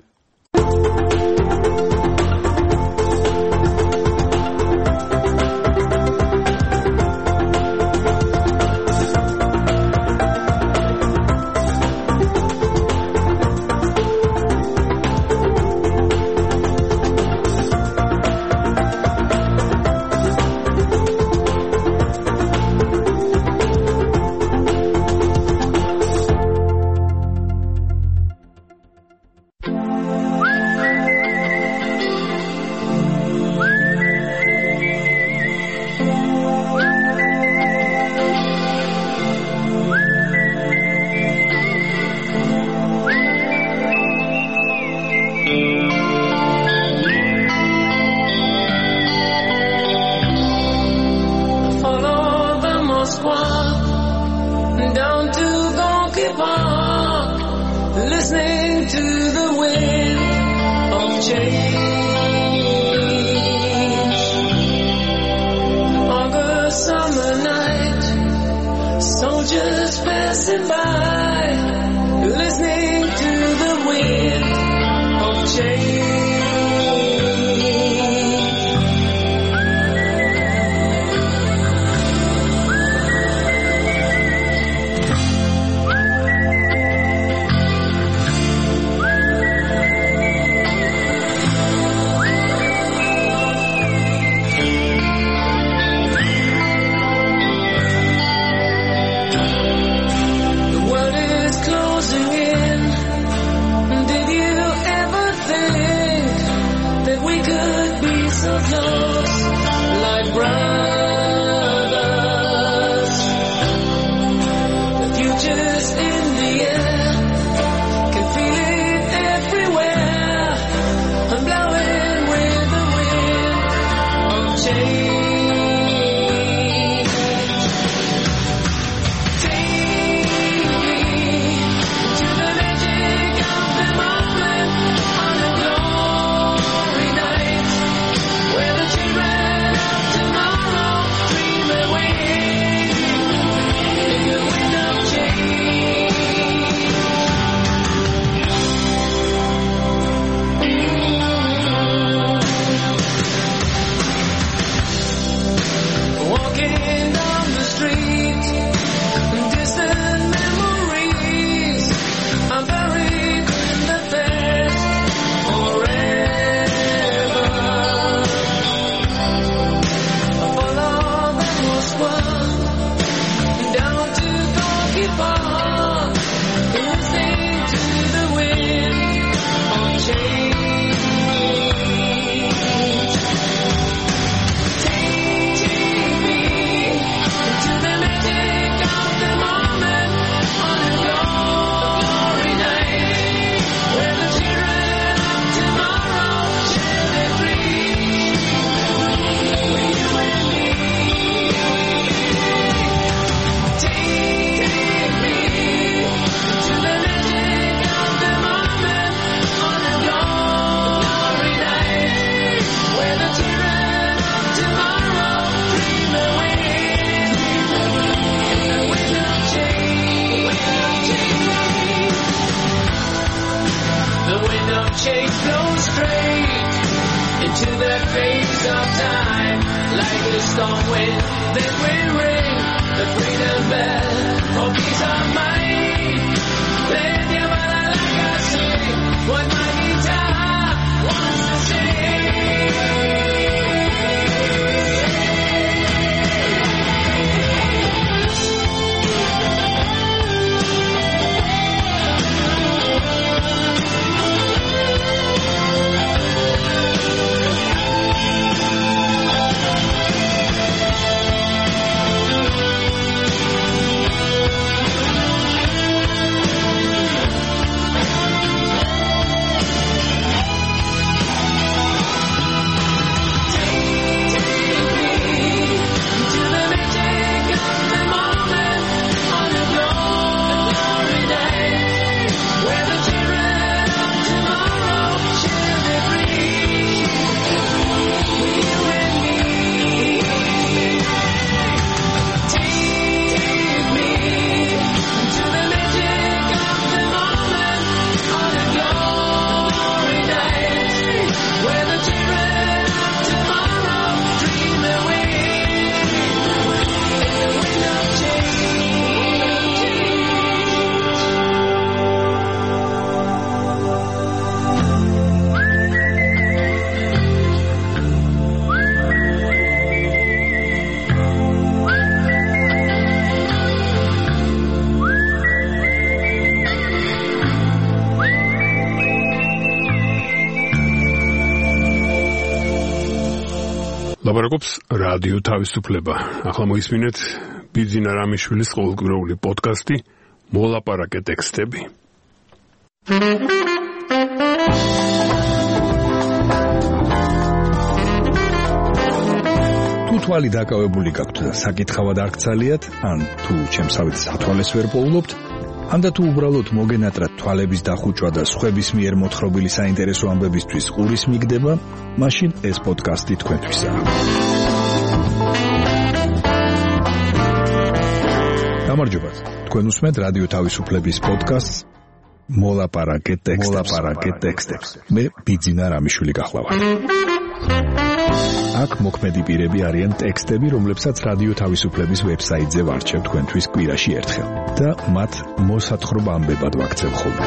listening to the wind of change. August summer night, soldiers passing by, listening to the wind of change. ლაპარაკობს რადიო თავისუფლება. ახლა მოისმინეთ ბიძინა რამიშვილის ყოველკვირეული პოდკასტი მოლაპარაკე ტექსტები. თუ თვალი დაკავებული გაქვთ და საკითხავად არ გცალიათ, ან თუ ჩემსავით სათვალეს ვერ პოულობთ, ამდა თუ უბრალოდ მოგენატრათ თვალების დახუჭვა და სხვების მიერ მოთხრობილი საინტერესო ამბებისთვის ყურის მიგდება, მაშინ ეს პოდკასტი თქვენთვისაა. გამარჯობათ. თქვენ უსმენთ რადიო თავისუფლების პოდკასტს მოლაპარაკე ტექსტებს. მე ბიძინა რამიშვილი გახლავართ. აქ მოქმედი პირები არიან ტექსტები, რომლებსაც რადიო თავისუფლების ვებსაიტზე ვარჩევ თქვენთვის კვირაში ერთხელ და მათ მოსათხრობ ამბებად ვაქცევ ხოლმე.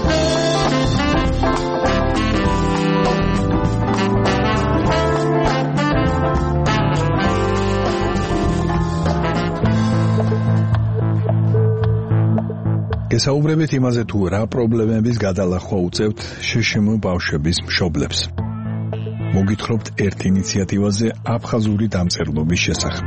გესაუბრებით იმაზე, თუ რა პრობლემების გადალახვა უწევთ შშმ ბავშვების მშობლებს. მოგითხრობთ ერთ ინიციატივაზე აფხაზური დამწერლობის შესახებ.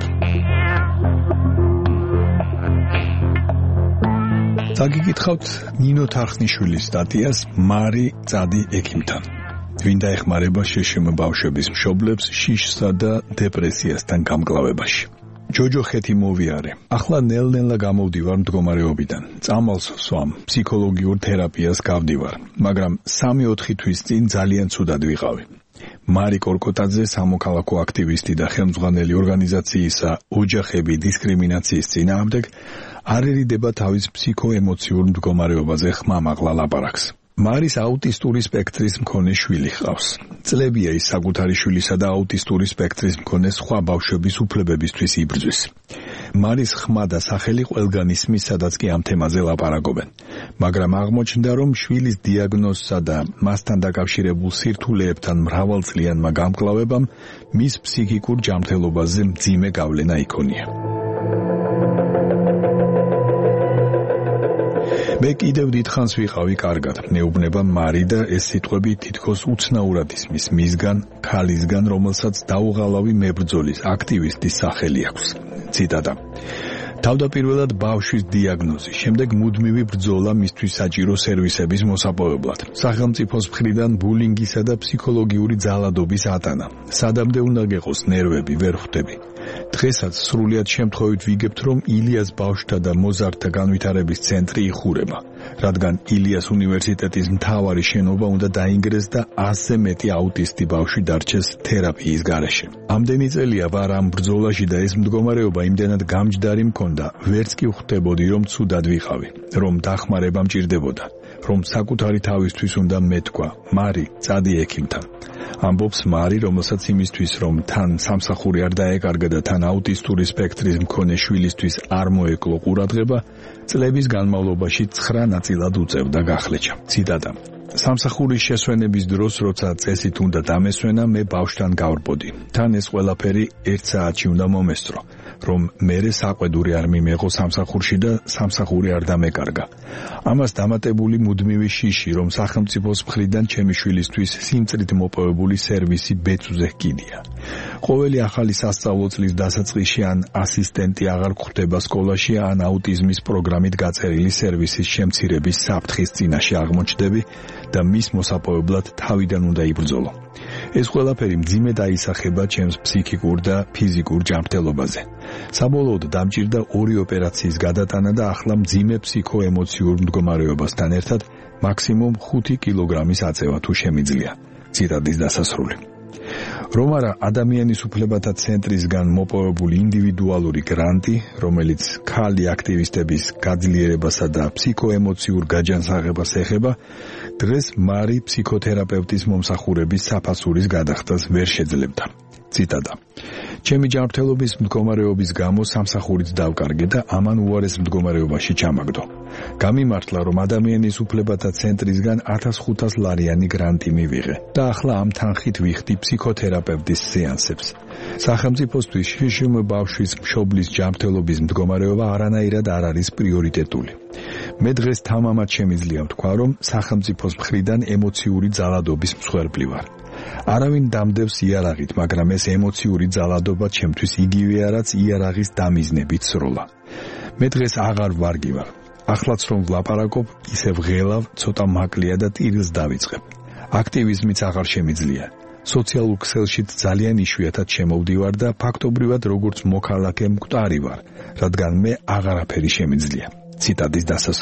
წაგიკითხავთ ნინო თარხნიშვილის სტატიას მარი წადი ექიმთან. ვინ დაეხმარება შშმ ბავშვების მშობლებს შიშსა და დეპრესიასთან გამკლავებაში. ჯოჯო ხეთი მოვიარე. ახლა ნელ-ნელა გამოვდივარ მდგომარეობიდან. წამალს სვამ, ფსიქოლოგიურ თერაპიას გავდივარ, მაგრამ 3-4 თვის წინ ძალიან ცუდად ვიყავი. მარი კორკოტაძე, სამოქალაქო აქტივისტი და ხელმძღვანელი ორგანიზაციისა ოჯახები დისკრიმინაციის წინააღმდეგ, არ ერიდება თავის ფსიქოემოციურ მდგომარეობაზე ხმამაღლა ლაპარაკს. მარის აუტისტური სპექტრის მქონე შვილი ჰყავს. წლებია ის საკუთარი შვილისა და აუტისტური სპექტრის მქონე სხვა ბავშვების უფლებებისთვის იბრძვის. მარის ხმა და სახელი ყველგან ისმის, სადაც კი ამ თემაზე ლაპარაკობენ. მაგრამ აღმოჩნდა, რომ შვილის დიაგნოზსა და მასთან დაკავშირებულ სირთულეებთან მრავალწლიანმა გამკლავებამ მის ფსიქიკურ ჯანმრთელობაზე მძიმე გავლენა იქონია. მე კიდევ დიდხანს ვიყავი კარგად, მეუბნება მარი და ეს სიტყვები თითქოს უცნაურად ისმის მისგან, ქალისგან, რომელსაც დაუღალავი მებრძოლის, აქტივისტის სახელი აქვს. ციტატა. თავდაპირველად ბავშვის დიაგნოზი, შემდეგ მუდმივი ბრძოლა მისთვის საჭირო სერვისების მოსაპოვებლად. სახელმწიფოს მხრიდან ბულინგისა და ფსიქოლოგიური ძალადობის ატანა. სადამდე უნდა გეყოს ნერვები, ვერ ხვდები. დღესაც სრულიად შემთხვევით ვიგებთ, რომ ილიას ბავშვთა და მოზარდთა განვითარების ცენტრი იხურება, რადგან ილიას უნივერსიტეტის მთავარი შენობა უნდა დაინგრეს და 100-ზე მეტი აუტისტი ბავშვი დარჩეს თერაპიის გარეშე. ამდენი წელია ვარ ამ ბრძოლაში და ეს მდგომარეობა იმდენად გამჯდარი მქონდა, ვერც კი ხვდებოდი, რომ ცუდად ვიყავი, რომ დახმარება მჭირდებოდა, რომ საკუთარი თავისთვის უნდა მეთქვა, მარი, წადი ექიმთან. ამბობს მარი, რომელსაც იმისთვის, რომ თან სამსახური არ დაეკარგა და თან აუტისტური სპექტრის მქონე შვილისთვის არ მოეკლო ყურადღება, წლების განმავლობაში 9 ნაწილად უწევდა გახლეჩა. ციტატა. სამსახურის შესვენების დროს, როცა წესით უნდა დამესვენა, მე ბავშვთან გავრბოდი. თან ეს ყველაფერი 1 საათში უნდა მომესწრო, რომ მერე საყვედური არ მიმეღო სამსახურში და სამსახური არ დამეკარგა. ამას დამატებული მუდმივი შიში, რომ სახელმწიფოს მხრიდან ჩემი შვილისთვის სიმწრით მოპოვებული სერვისი ბეწვზე ჰკიდია. ყოველი ახალი სასწავლო წლის დასაწყისში ან ასისტენტი აღარ გვხვდება სკოლაში, ან აუტიზმის პროგრამით გაწერილი სერვისის შემცირების საფრთხის წინაშე აღმოჩნდები და მის მოსაპოვებლად თავიდან უნდა იბრძოლო. ეს ყველაფერი მძიმე დაისახება ჩემს ფსიქიკურ და ფიზიკურ ჯანმრთელობაზე. საბოლოოდ დამჭირდა 2 ოპერაციის გადატანა და ახლა მძიმე ფსიქოემოციურ მდგომარეობასთან ერთად მაქსიმუმ 5 კილოგრამის აწევა თუ შემიძლია. ციტატის დასასრული. რომ არა ადამიანის უფლებათა ცენტრისგან მოპოვებული ინდივიდუალური გრანტი, რომელიც ქალი აქტივისტების გაძლიერებასა და ფსიქოემოციურ გაჯანსაღებას ეხება, დღეს მარი ფსიქოთერაპევტის მომსახურების საფასურის გადახდას ვერ შეძლებდა. ციტატა. ჩემი ჯანმრთელობის მდგომარეობის გამო სამსახურიც დავკარგე და ამან უარეს მდგომარეობაში ჩამაგდო. გამიმართლა, რომ ადამიანის უფლებათა ცენტრისგან 1500 ლარიანი გრანტი მივიღე და ახლა ამ თანხით ვიხდი ფსიქოთერაპევტის სეანსებს. სახელმწიფოსთვის შშმ ბავშვის მშობლის ჯანმრთელობის მდგომარეობა არანაირად არ არის პრიორიტეტული. მე დღეს თამამად შემიძლია ვთქვა, რომ სახელმწიფოს მხრიდან ემოციური ძალადობის მსხვერპლი ვარ. არავინ დამდევს იარაღით, მაგრამ ეს ემოციური ძალადობა ჩემთვის იგივეა, რაც იარაღის დამიზნებით სროლა. მე დღეს აღარ ვარგივარ. ახლაც რომ ვლაპარაკობ, ისევ ღელავ, ცოტა მაკლია და ტირილს დავიწყებ. აქტივიზმიც აღარ შემიძლია. სოციალურ ქსელშიც ძალიან იშვიათად შემოვდივარ და ფაქტობრივად როგორც მოქალაქე მკვდარი ვარ, რადგან მე აღარაფერი შემიძლია. ციტატის დასასრული.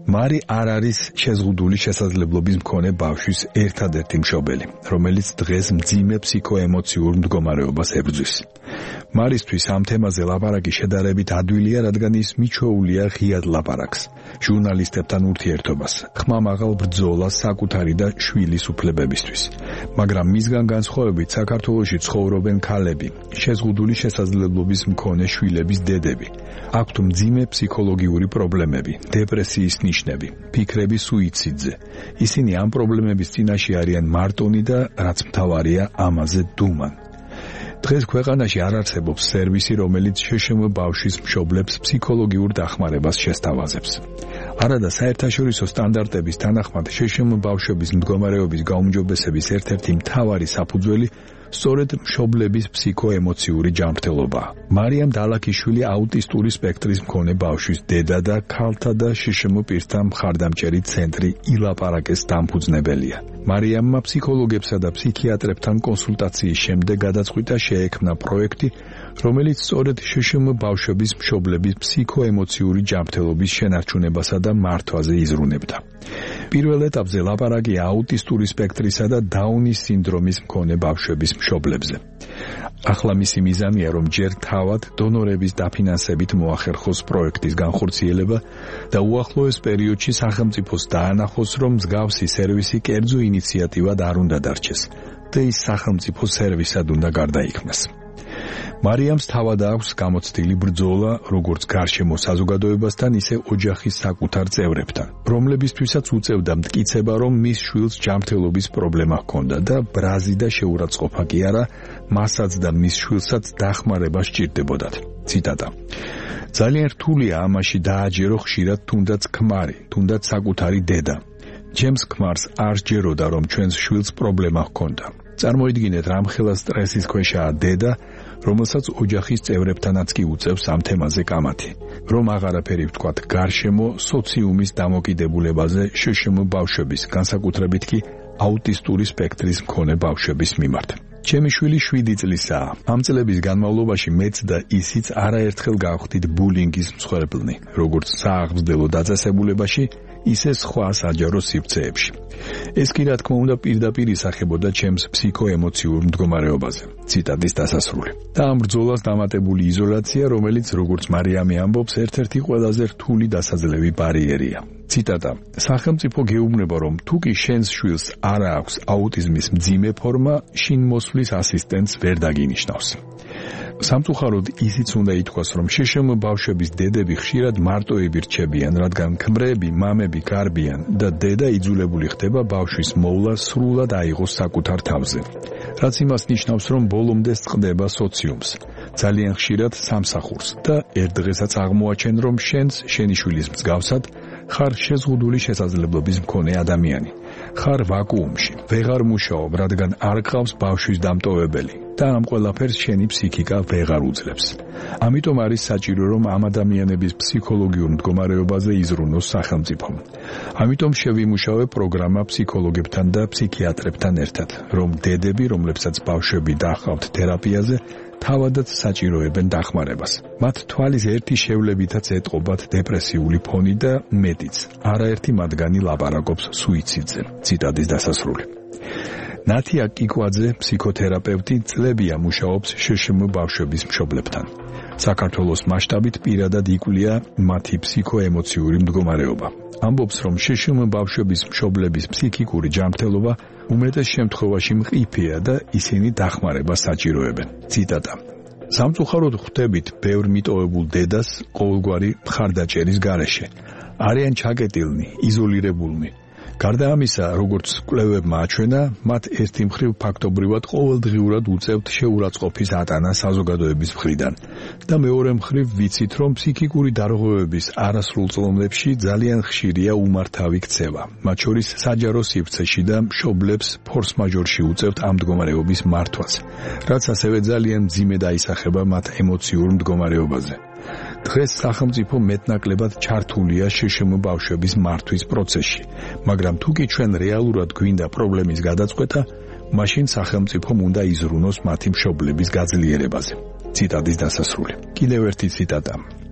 მარი არ არის შეზღუდული შესაძლებლობის მქონე ბავშვის ერთადერთი მშობელი, რომელიც დღეს მძიმე ფსიქოემოციურ მდგომარეობას ებრძვის. მარისთვის ამ თემაზე ლაპარაკი შედარებით ადვილია, რადგან ის მიჩვეულია ღიად ლაპარაკს, ჟურნალისტებთან ურთიერთობას, ხმამაღალ ბრძოლას საკუთარი და შვილის უფლებებისთვის. მაგრამ მისგან განსხვავებით საქართველოში ცხოვრობენ ქალები, შეზღუდული შესაძლებლობის მქონე შვილების დედები. აქვთ მძიმე ფსიქოლოგიური პრობლემები, დეპრესიის ნიშნები, ფიქრები სუიციდზე. ისინი ამ პრობლემების წინაშე არიან მარტონი და რაც მთავარია, ამაზე დუმან. დღეს ქვეყანაში არ არსებობს სერვისი, რომელიც შშმ ბავშვის მშობლებს ფსიქოლოგიურ დახმარებას შესთავაზებს. არადა საერთაშორისო სტანდარტების თანახმად შშმ ბავშვების მდგომარეობის გაუმჯობესების ერთ-ერთი მთავარი საფუძველი სწორედ მშობლების ფსიქოემოციური ჯანმრთელობაა. მარიამ დალაქიშვილი აუტისტური სპექტრის მქონე ბავშვის დედა და ქალთა და შშმ პირთა მხარდამჭერი ცენტრი ილაპარაკეს დამფუძნებელია. მარიამმა ფსიქოლოგებსა და ფსიქიატრებთან კონსულტაციის შემდეგ გადაწყვიტა შეექმნა პროექტი, რომელიც სწორედ შშმ ბავშვების მშობლების ფსიქოემოციური ჯანმრთელობის შენარჩუნებასა და მართვაზე იზრუნებდა. პირველ ეტაპზე ლაპარაკი აუტისტური სპექტრისა და დაუნის სინდრომის მქონე ბავშვების მშობლებზე. ახლა მისი მიზანია, რომ ჯერ თავად დონორების დაფინანსებით მოახერხოს პროექტის განხორციელება და უახლოეს პერიოდში სახელმწიფოს დაანახოს, რომ მსგავსი სერვისი კერძო ინიციატივად არ უნდა დარჩეს და ის სახელმწიფო სერვისად უნდა გარდაიქმნას. მარიამს თავად აქვს გამოცდილი ბრძოლა როგორც გარშემო საზოგადოებასთან, ისე ოჯახის საკუთარ წევრებთან, რომლებისთვისაც უწევდა მტკიცება, რომ მის შვილს ჯანმრთელობის პრობლემა ჰქონდა და ბრაზი და შეურაცხყოფა კი არა, მასაც და მის შვილსაც დახმარება სჭირდებოდათ. ციტატა. ძალიან რთულია ამაში დააჯერო ხშირად თუნდაც ქმარი, თუნდაც საკუთარი დედა. ჩემს ქმარს არ სჯეროდა, რომ ჩვენს შვილს პრობლემა ჰქონდა. წარმოიდგინეთ, რამხელა სტრესის ქვეშაა დედა, რომელსაც ოჯახის წევრებთანაც კი უწევს ამ თემაზე კამათი, რომ აღარაფერი ვთქვათ გარშემო სოციუმის დამოკიდებულებაზე შშმ ბავშვების, განსაკუთრებით კი აუტისტური სპექტრის მქონე ბავშვების მიმართ. ჩემი შვილი 7 წლისაა. ამ წლების განმავლობაში მეც და ისიც არაერთხელ გავხდით ბულინგის მსხვერპლნი, როგორც სააღმზრდელო დაწესებულებაში, ისე სხვა საჯარო სივრცეებში. ეს კი რა თქმა უნდა პირდაპირ ისახებოდა ჩემს ფსიქოემოციურ მდგომარეობაზე. ციტატის დასასრული. და ამ ბრძოლას დამატებული იზოლაცია, რომელიც როგორც მარიამი ამბობს, ერთ-ერთი ყველაზე რთული დასაძლევი ბარიერია. ციტატა. სახელმწიფო გეუბნება, რომ თუ კი შენს შვილს არ აქვს აუტიზმის მძიმე ფორმა, შინ მოსვლის ასისტენტს ვერ დაგინიშნავს. სამწუხაროდ ისიც უნდა ითქვას, რომ შშმ ბავშვების დედები ხშირად მარტოები რჩებიან, რადგან ქმრები, მამები გარბიან და დედა იძულებული ხდება ბავშვის მოვლა სრულად აიღოს საკუთარ თავზე. რაც იმას ნიშნავს, რომ ბოლომდე წყდება სოციუმს, ძალიან ხშირად სამსახურს და ერთ დღესაც აღმოაჩენ, რომ შენს, შენი შვილის მსგავსად ხარ შეზღუდული შესაძლებლობის მქონე ადამიანი. ხარ ვაკუუმში, ვეღარ მუშაობ, რადგან არ გყავს ბავშვის დამტოვებელი და ამ ყველაფერს შენი ფსიქიკა ვეღარ უძლებს. ამიტომ არის საჭირო, რომ ამ ადამიანების ფსიქოლოგიურ მდგომარეობაზე იზრუნოს სახელმწიფომ. ამიტომ შევიმუშავე პროგრამა ფსიქოლოგებთან და ფსიქიატრებთან ერთად, რომ დედები, რომლებსაც ბავშვები დაჰყავთ თერაპიაზე, თავადაც საჭიროებენ დახმარებას. მათ თვალის ერთი შევლებითაც ეტყობათ დეპრესიული ფონი და მეტიც. არაერთი მათგანი ლაპარაკობს სუიციდზე. ციტატის დასასრული. ნათია კიკვაძე, ფსიქოთერაპევტი, წლებია მუშაობს შშმ ბავშვების მშობლებთან. საქართველოს მასშტაბით პირადად იკვლია მათი ფსიქოემოციური მდგომარეობა. ამბობს, რომ შშმ ბავშვების მშობლების ფსიქიკური ჯანმრთელობა უმეტეს შემთხვევაში მყიფეა და ისინი დახმარებას საჭიროებენ. ციტატა. სამწუხაროდ ხვდებით ბევრ მიტოვებულ დედას ყოველგვარი მხარდაჭერის გარეშე. არიან ჩაკეტილნი, იზოლირებულნი. გარდა ამისა, როგორც კვლევებმა აჩვენა, მათ ერთი მხრივ ფაქტობრივად ყოველდღიურად უწევთ შეურაცხყოფის ატანა საზოგადოების მხრიდან და მეორე მხრივ ვიცით, რომ ფსიქიკური დარღვევების არასრულ წლებში ძალიან ხშირია უმართავი ქცევა, მათ შორის საჯარო სივრცეში და მშობლებს ფორს-მაჟორში უწევთ ამ მდგომარეობის მართვას, რაც ასევე ძალიან მძიმე დაისახება მათ ემოციურ მდგომარეობაზე. დღეს სახელმწიფო მეტნაკლებად ჩართულია შშმ ბავშვების მართვის პროცესში, მაგრამ თუ კი ჩვენ რეალურად გვინდა პრობლემის გადაწყვეტა, მაშინ სახელმწიფომ უნდა იზრუნოს მათი მშობლების გაძლიერებაზე. ციტატის დასასრული. კიდევ ერთი ციტატა.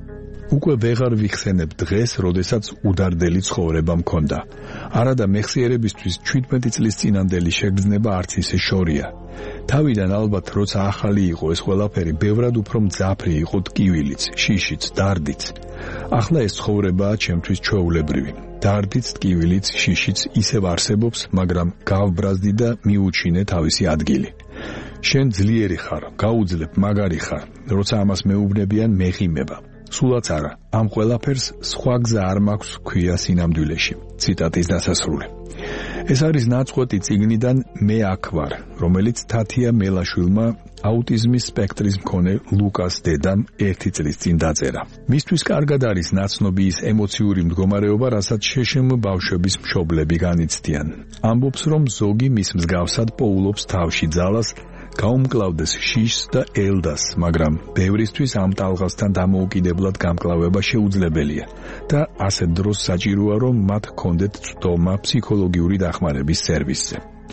უკვე ვეღარ ვიხსენებ დღეს, როდესაც udardeli ცხოვრება მქონდა. არადა მეხსიერებისთვის 17 წლის წინანდელი შეგრძნება არც ისე შორია. თავიდან ალბათ როცა ახალი იყო ეს ყველაფერი, ბევრად უფრო მძაფრი იყო ტკივილიც, შიშიც, დარდიც. ახლა ეს ცხოვრებაა ჩემთვის ჩვეულებრივი. დარდიც, ტკივილიც, შიშიც ისევ არსებობს, მაგრამ გავბრაზდი და მიუჩინე თავისი ადგილი. შენ ძლიერი ხარ, გაუძლებ, მაგარი ხარ, როცა ამას მეუბნებიან მეღიმება. სულაც არა, ამ ყველაფერს სხვა გზა არ მაქვს ქვია სინამდვილეში. ციტატის დასასრული. ეს არის ნაწყვეტი წიგნიდან მე აქ ვარ, რომელიც თათია მელაშვილმა აუტიზმის სპექტრის მქონე ლუკას დედამ 1 წლის წინ დაწერა. მისთვის კარგად არის ნაცნობი ის ემოციური მდგომარეობა, რასაც შშმ ბავშვების მშობლები განიცდიან. ამბობს, რომ ზოგი მის მსგავსად პოულობს თავში ძალას, გაუმკლავდეს შიშს და ელდას, მაგრამ ბევრისთვის ამ ტალღასთან დამოუკიდებლად გამკლავება შეუძლებელია და ასეთ დროს საჭიროა, რომ მათ ჰქონდეთ წვდომა ფსიქოლოგიური დახმარების სერვისზე.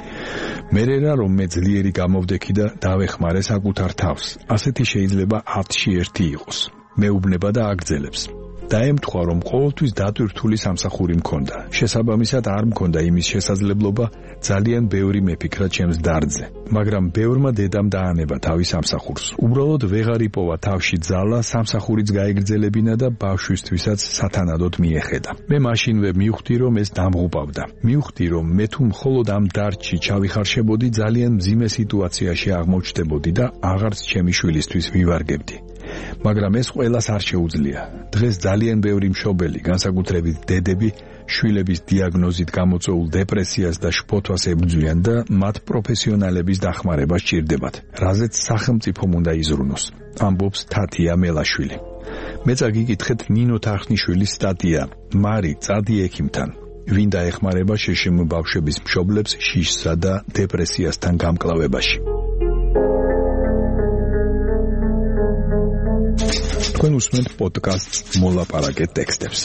მერერა რომ მე ძლიერი გამოვდექი და დავეხმარე საკუთარ თავს, ასეთი შეიძლება 10-ში 1 იყოს. მეუბნება და აგრძელებს. დაემთხვა, რომ ყოველთვის დატვირთული სამსახური მქონდა. შესაბამისად არ მქონდა იმის შესაძლებლობა ძალიან ბევრი მეფიქრა ჩემს დარდზე. მაგრამ ბევრმა დედამ დაანება თავის სამსახურს. უბრალოდ ვეღარ იპოვა თავში ძალა სამსახურიც გაეგრძელებინა და ბავშვისთვისაც სათანადოდ მიეხედა. მე მაშინვე მივხვდი, რომ ეს დამღუპავდა. მივხვდი, რომ მე თუ მხოლოდ ამ დარდში ჩავიხარშებოდი, ძალიან მძიმე სიტუაციაში აღმოჩნდებოდი და აღარც ჩემი შვილისთვის ვივარგებდი. მაგრამ ეს ყველას არ შეუძლია. დღეს ძალიან ბევრი მშობელი, განსაკუთრებით დედები, შვილების დიაგნოზით გამოწვეულ დეპრესიას და შფოთვას ებრძვიან და მათ პროფესიონალების დახმარება სჭირდებათ, რაზეც სახელმწიფომ უნდა იზრუნოს, ამბობს თათია მელაშვილი. მეცა გიკითხეთ ნინო თარხნიშვილის სტატია „მარი, წადი ექიმთან“. ვინ დაეხმარება შშმ ბავშვების მშობლებს შიშსა და დეპრესიასთან გამკლავებაში. თქვენ უსმენთ პოდკასტს მოლაპარაკე ტექსტებს.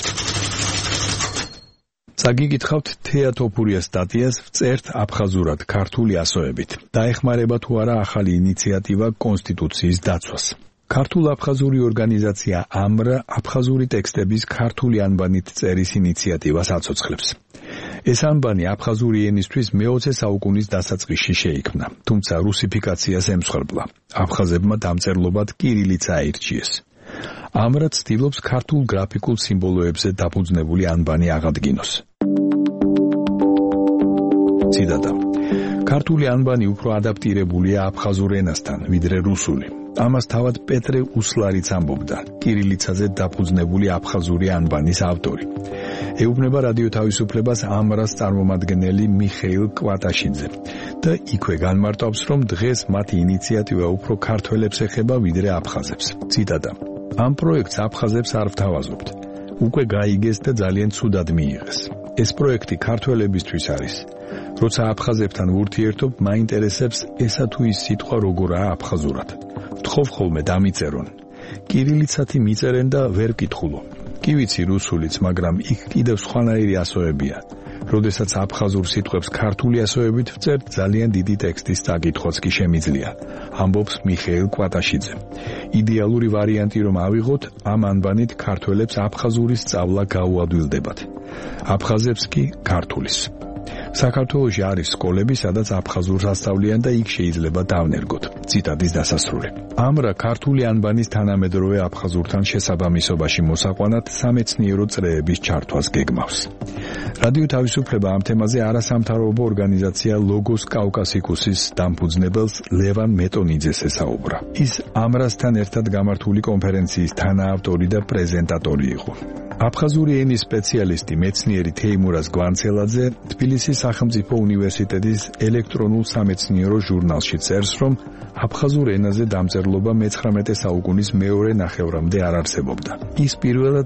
წაგიგითხავთ თეა თოფურიას სტატიას ვწერთ აფხაზურად ქართული ასოებით. დაეხმარება თუ არა ახალი ინიციატივა კონსტიტუციის დაცვას. ქართულ-აფხაზური ორგანიზაცია ამრა აფხაზური ტექსტების ქართული ანბანით წერის ინიციატივას აცოცხლებს. ეს ანბანი აფხაზური ენისთვის მე-20 საუკუნის დასაწყისში შეიქმნა, თუმცა რუსიფიკაციას ემსხვერპლა. აფხაზებმა დამწერლობად კირილიცა აირჩიეს. ამრა ცდილობს ქართულ გრაფიკულ სიმბოლოებზე დაფუძნებული ანბანი აღადგინოს. ციტატა. ქართული ანბანი უფრო ადაპტირებულია აფხაზურ ენასთან, ვიდრე რუსული. ამას თავად პეტრე უსლარიც ამბობდა, კირილიცაზე დაფუძნებული აფხაზური ანბანის ავტორი. ეუბნება რადიო თავისუფლებას ამრას წარმომადგენელი მიხეილ კვატაშიძე და იქვე განმარტავს, რომ დღეს მათი ინიციატივა უფრო ქართველებს ეხება, ვიდრე აფხაზებს. ციტატა. ამ პროექტს აფხაზებს არ ვთავაზობთ. უკვე გაიგეს და ძალიან ცუდად მიიღეს. ეს პროექტი ქართველებისთვის არის. როცა აფხაზებთან ვურთიერთობ, მაინტერესებს ესა თუ ის სიტყვა როგორაა აფხაზურად. ვთხოვ ხოლმე დამიწერონ. კირილიცათი მიწერენ და ვერ კითხულო. კი ვიცი რუსულიც, მაგრამ იქ კიდევ სხვანაირი ასოებია. როდესაც აფხაზურ სიტყვებს ქართული ასოებით ვწერთ, ძალიან დიდი ტექსტის წაკითხვაც კი შემიძლია, ამბობს მიხეილ კვატაშიძე. იდეალური ვარიანტი რომ ავიღოთ, ამ ანბანით ქართველებს აფხაზური სწავლა გაუადვილდებათ. აფხაზებს კი ქართულის. საქართველოში არის სკოლები, სადაც აფხაზურს ასწავლიან და იქ შეიძლება დავნერგოთ. ციტატის დასასრული. ამრა ქართული ანბანის თანამედროვე აფხაზურთან შესაბამისობაში მოსაყვანად სამეცნიერო წრეების ჩართვას გეგმავს. რადიო თავისუფლება ამ თემაზე არასამთავრობო ორგანიზაცია ლოგოს კავკასიკუსის დამფუძნებელს ლევან მეტონიძეს ესაუბრა. ის ამრასთან ერთად გამართული კონფერენციის თანაავტორი და პრეზენტატორი იყო. აფხაზური ენის სპეციალისტი მეცნიერი თეიმურაზ გვანცელაძე თბილისის სახელმწიფო უნივერსიტეტის ელექტრონულ სამეცნიერო ჟურნალში წერს, რომ აფხაზურ ენაზე დამწერლობა მე-19 საუკუნის მეორე ნახევრამდე არ არსებობდა. ის პირველად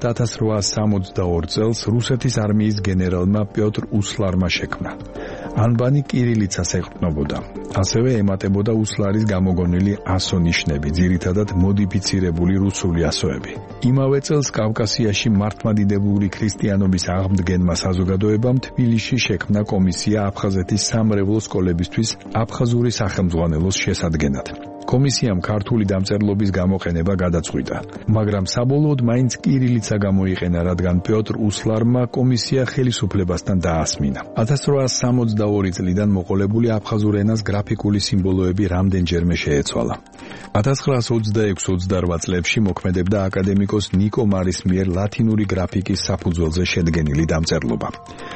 1862 წელს რუსეთის არმიის გენერალმა პიოტრ უსლარმა შექმნა. ანბანი კირილიცას ეყრდნობოდა. ასევე ემატებოდა უსლარის გამოგონილი ასო-ნიშნები, ძირითადად მოდიფიცირებული რუსული ასოები. იმავე წელს კავკასიაში მართლმადიდებლური ქრისტიანობის აღმდგენმა საზოგადოებამ თბილისში შექმნა კომისია აფხაზეთის სამრევლო სკოლებისთვის აფხაზური სახელმძღვანელოს შესადგენად. კომისიამ ქართული დამწერლობის გამოყენება გადაწყვიტა, მაგრამ საბოლოოდ მაინც კირილიცა გამოიყენა, რადგან პიოტრ უსლარმა კომისია ხელისუფლებასთან დაასმინა. 1862 წლიდან მოყოლებული აფხაზურ ენას გრაფიკული სიმბოლოები რამდენჯერმე შეეცვალა. 1926-28 წლებში მოქმედებდა აკადემიკოს ნიკო მარის მიერ ლათინური გრაფიკის საფუძველზე შედგენილი დამწერლობა.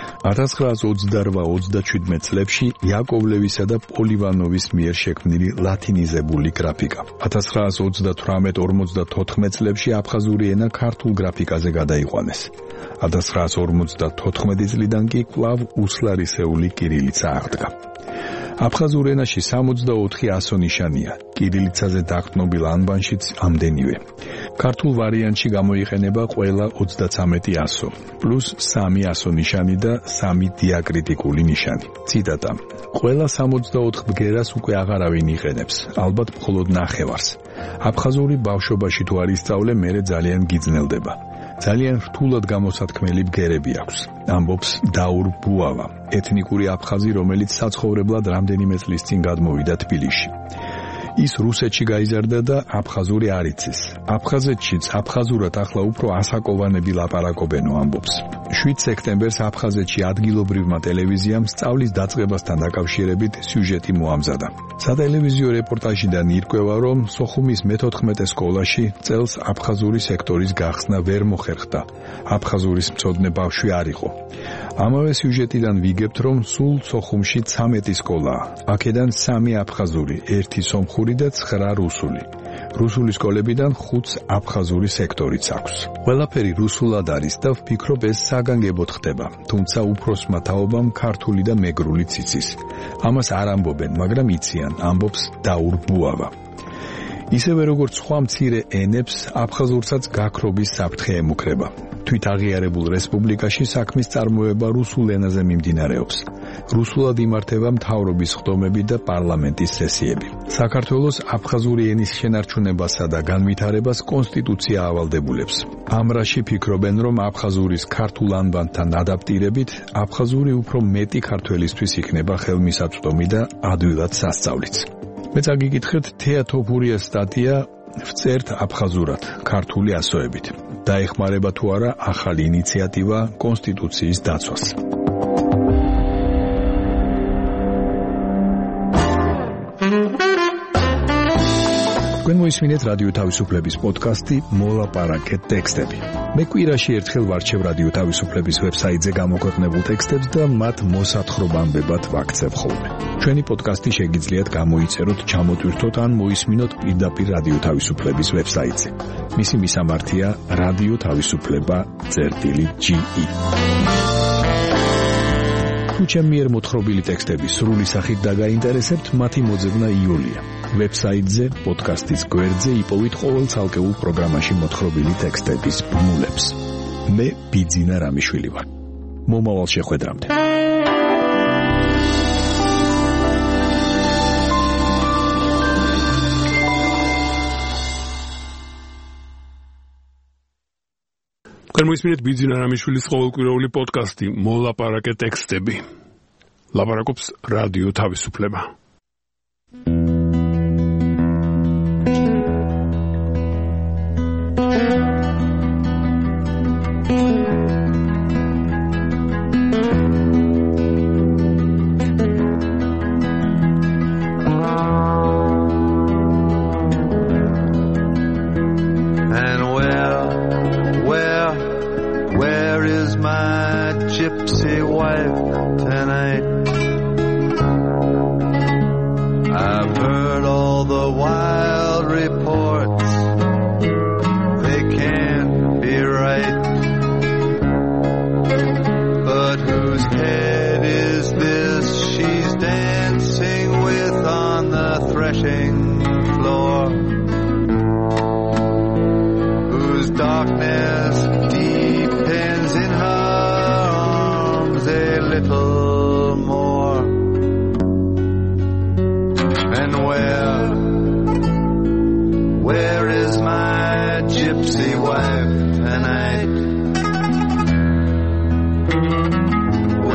1928-37 წლებში იაკოვლევისა და პოლივანოვის მიერ შექმნილი ლათინიზებული გრაფიკა. 1938-54 წლებში აფხაზური ენა ქართულ გრაფიკაზე გადაიყვანეს. 1954 წლიდან კი კვლავ უსლარისეული კირილიცა აღდგა. აფხაზურ ენაში 64 ასო-ნიშანია, კირილიცაზე დაყრდნობილ ანბანშიც ამდენივე. ქართულ ვარიანტში გამოიყენება ყველა 33 ასო, პლუს 3 ასო-ნიშანი და 3 დიაკრიტიკული ნიშანი. ციტატა: ყველა 64 ბგერას უკვე აღარავინ იყენებს, ალბათ მხოლოდ ნახევარს. აფხაზური ბავშვობაში თუ არ ისწავლე, მერე ძალიან გიძნელდება. ძალიან რთულად გამოსათქმელი ბგერები აქვს, ამბობს დაურ ბუავა, ეთნიკური აფხაზი, რომელიც საცხოვრებლად რამდენიმე წლის წინ გადმოვიდა თბილისში. ის რუსეთში გაიზარდა და აფხაზური არ იცის. აფხაზეთშიც აფხაზურად ახლა უფრო ასაკოვანები ლაპარაკობენო, ამბობს. 7 სექტემბერს აფხაზეთში ადგილობრივმა ტელევიზიამ სწავლის დაწყებასთან დაკავშირებით სიუჟეტი მოამზადა. სატელევიზიო რეპორტაჟიდან ირკვევა, რომ სოხუმის მე-14 სკოლაში წელს აფხაზური სექტორის გახსნა ვერ მოხერხდა. აფხაზურის მცოდნე ბავშვი არ იყო. ამავე სიუჟეტიდან ვიგებთ, რომ სულ სოხუმში 13 სკოლაა. აქედან 3 აფხაზური, 1 სომხური და 9 რუსული. რუსული სკოლებიდან 5 აფხაზური სექტორიც აქვს. ყველაფერი რუსულად არის და ვფიქრობ, ეს საგანგებოდ ხდება, თუმცა უფროსმა თაობამ ქართული და მეგრულიც იცის. ამას არ ამბობენ, მაგრამ იციან, ამბობს დაურ ბუავა. ისევე როგორც სხვა მცირე ენებს, აფხაზურსაც გაქრობის საფრთხე ემუქრება. თვით აღიარებულ რესპუბლიკაში საქმის წარმოება რუსულ ენაზე მიმდინარეობს. რუსულად იმართება მთავრობის ხდომები და პარლამენტის სესიები. საქართველოს აფხაზური ენის შენარჩუნებასა და განვითარებას კონსტიტუცია ავალდებულებს. ამ რაში ფიქრობენ, რომ აფხაზურის ქართულ ანბანთან ადაპტირებით, აფხაზური უფრო მეტი ქართველისთვის იქნება ხელმისაწვდომი და ადვილად სასწავლიც. მე წაგიკითხეთ თეატოფურიას სტატია ვწერთ აფხაზურად, ქართული ასოებით. დაეხმარება თუ არა ახალი ინიციატივა კონსტიტუციის დაცვას. თქვენ მოისმინეთ რადიო თავისუფლების პოდკასტი მოლაპარაკე ტექსტები. მე კვირაში ერთხელ ვარჩევ რადიო თავისუფლების ვებსაიტზე გამოქვეყნებულ ტექსტებს და მათ მოსათხრობამდებად ვაქცევ ხოლმე. ჩვენი პოდკასტი შეგიძლიათ გამოიწეროთ, ჩამოტვირთოთ ან მოისმინოთ პირდაპირ რადიო თავისუფლების ვებსაიტზე. მისი მისამართია რადიო თავისუფლება.ge. თუ ჩემი მიერ მოთხრობილი ტექსტები სრული სახით დაგაინტერესებთ, მათი მოძებნა იოლია. ვებსაიტზე, პოდკასტის გვერდზე იპოვით ყოველ ცალკეულ პროგრამაში მოთხრობილი ტექსტების ბმულებს. მე ბიძინა რამიშვილი ვარ. მომავალ შეხვედრამდე. მოისმინეთ ბიძინა რამიშვილის ყოველკვირეული პოდკასტი მოლაპარაკე ტექსტები. ლაპარაკობს რადიო თავისუფლება.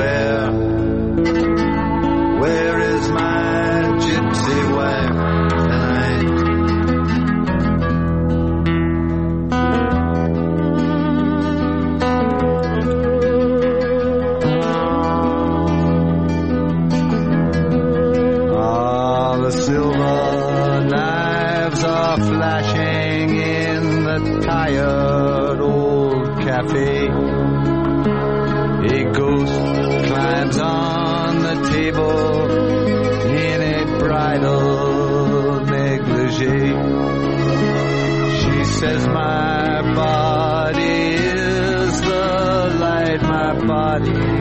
Where is my gypsy wife table in a bridal negligee. She says my body is the light, my body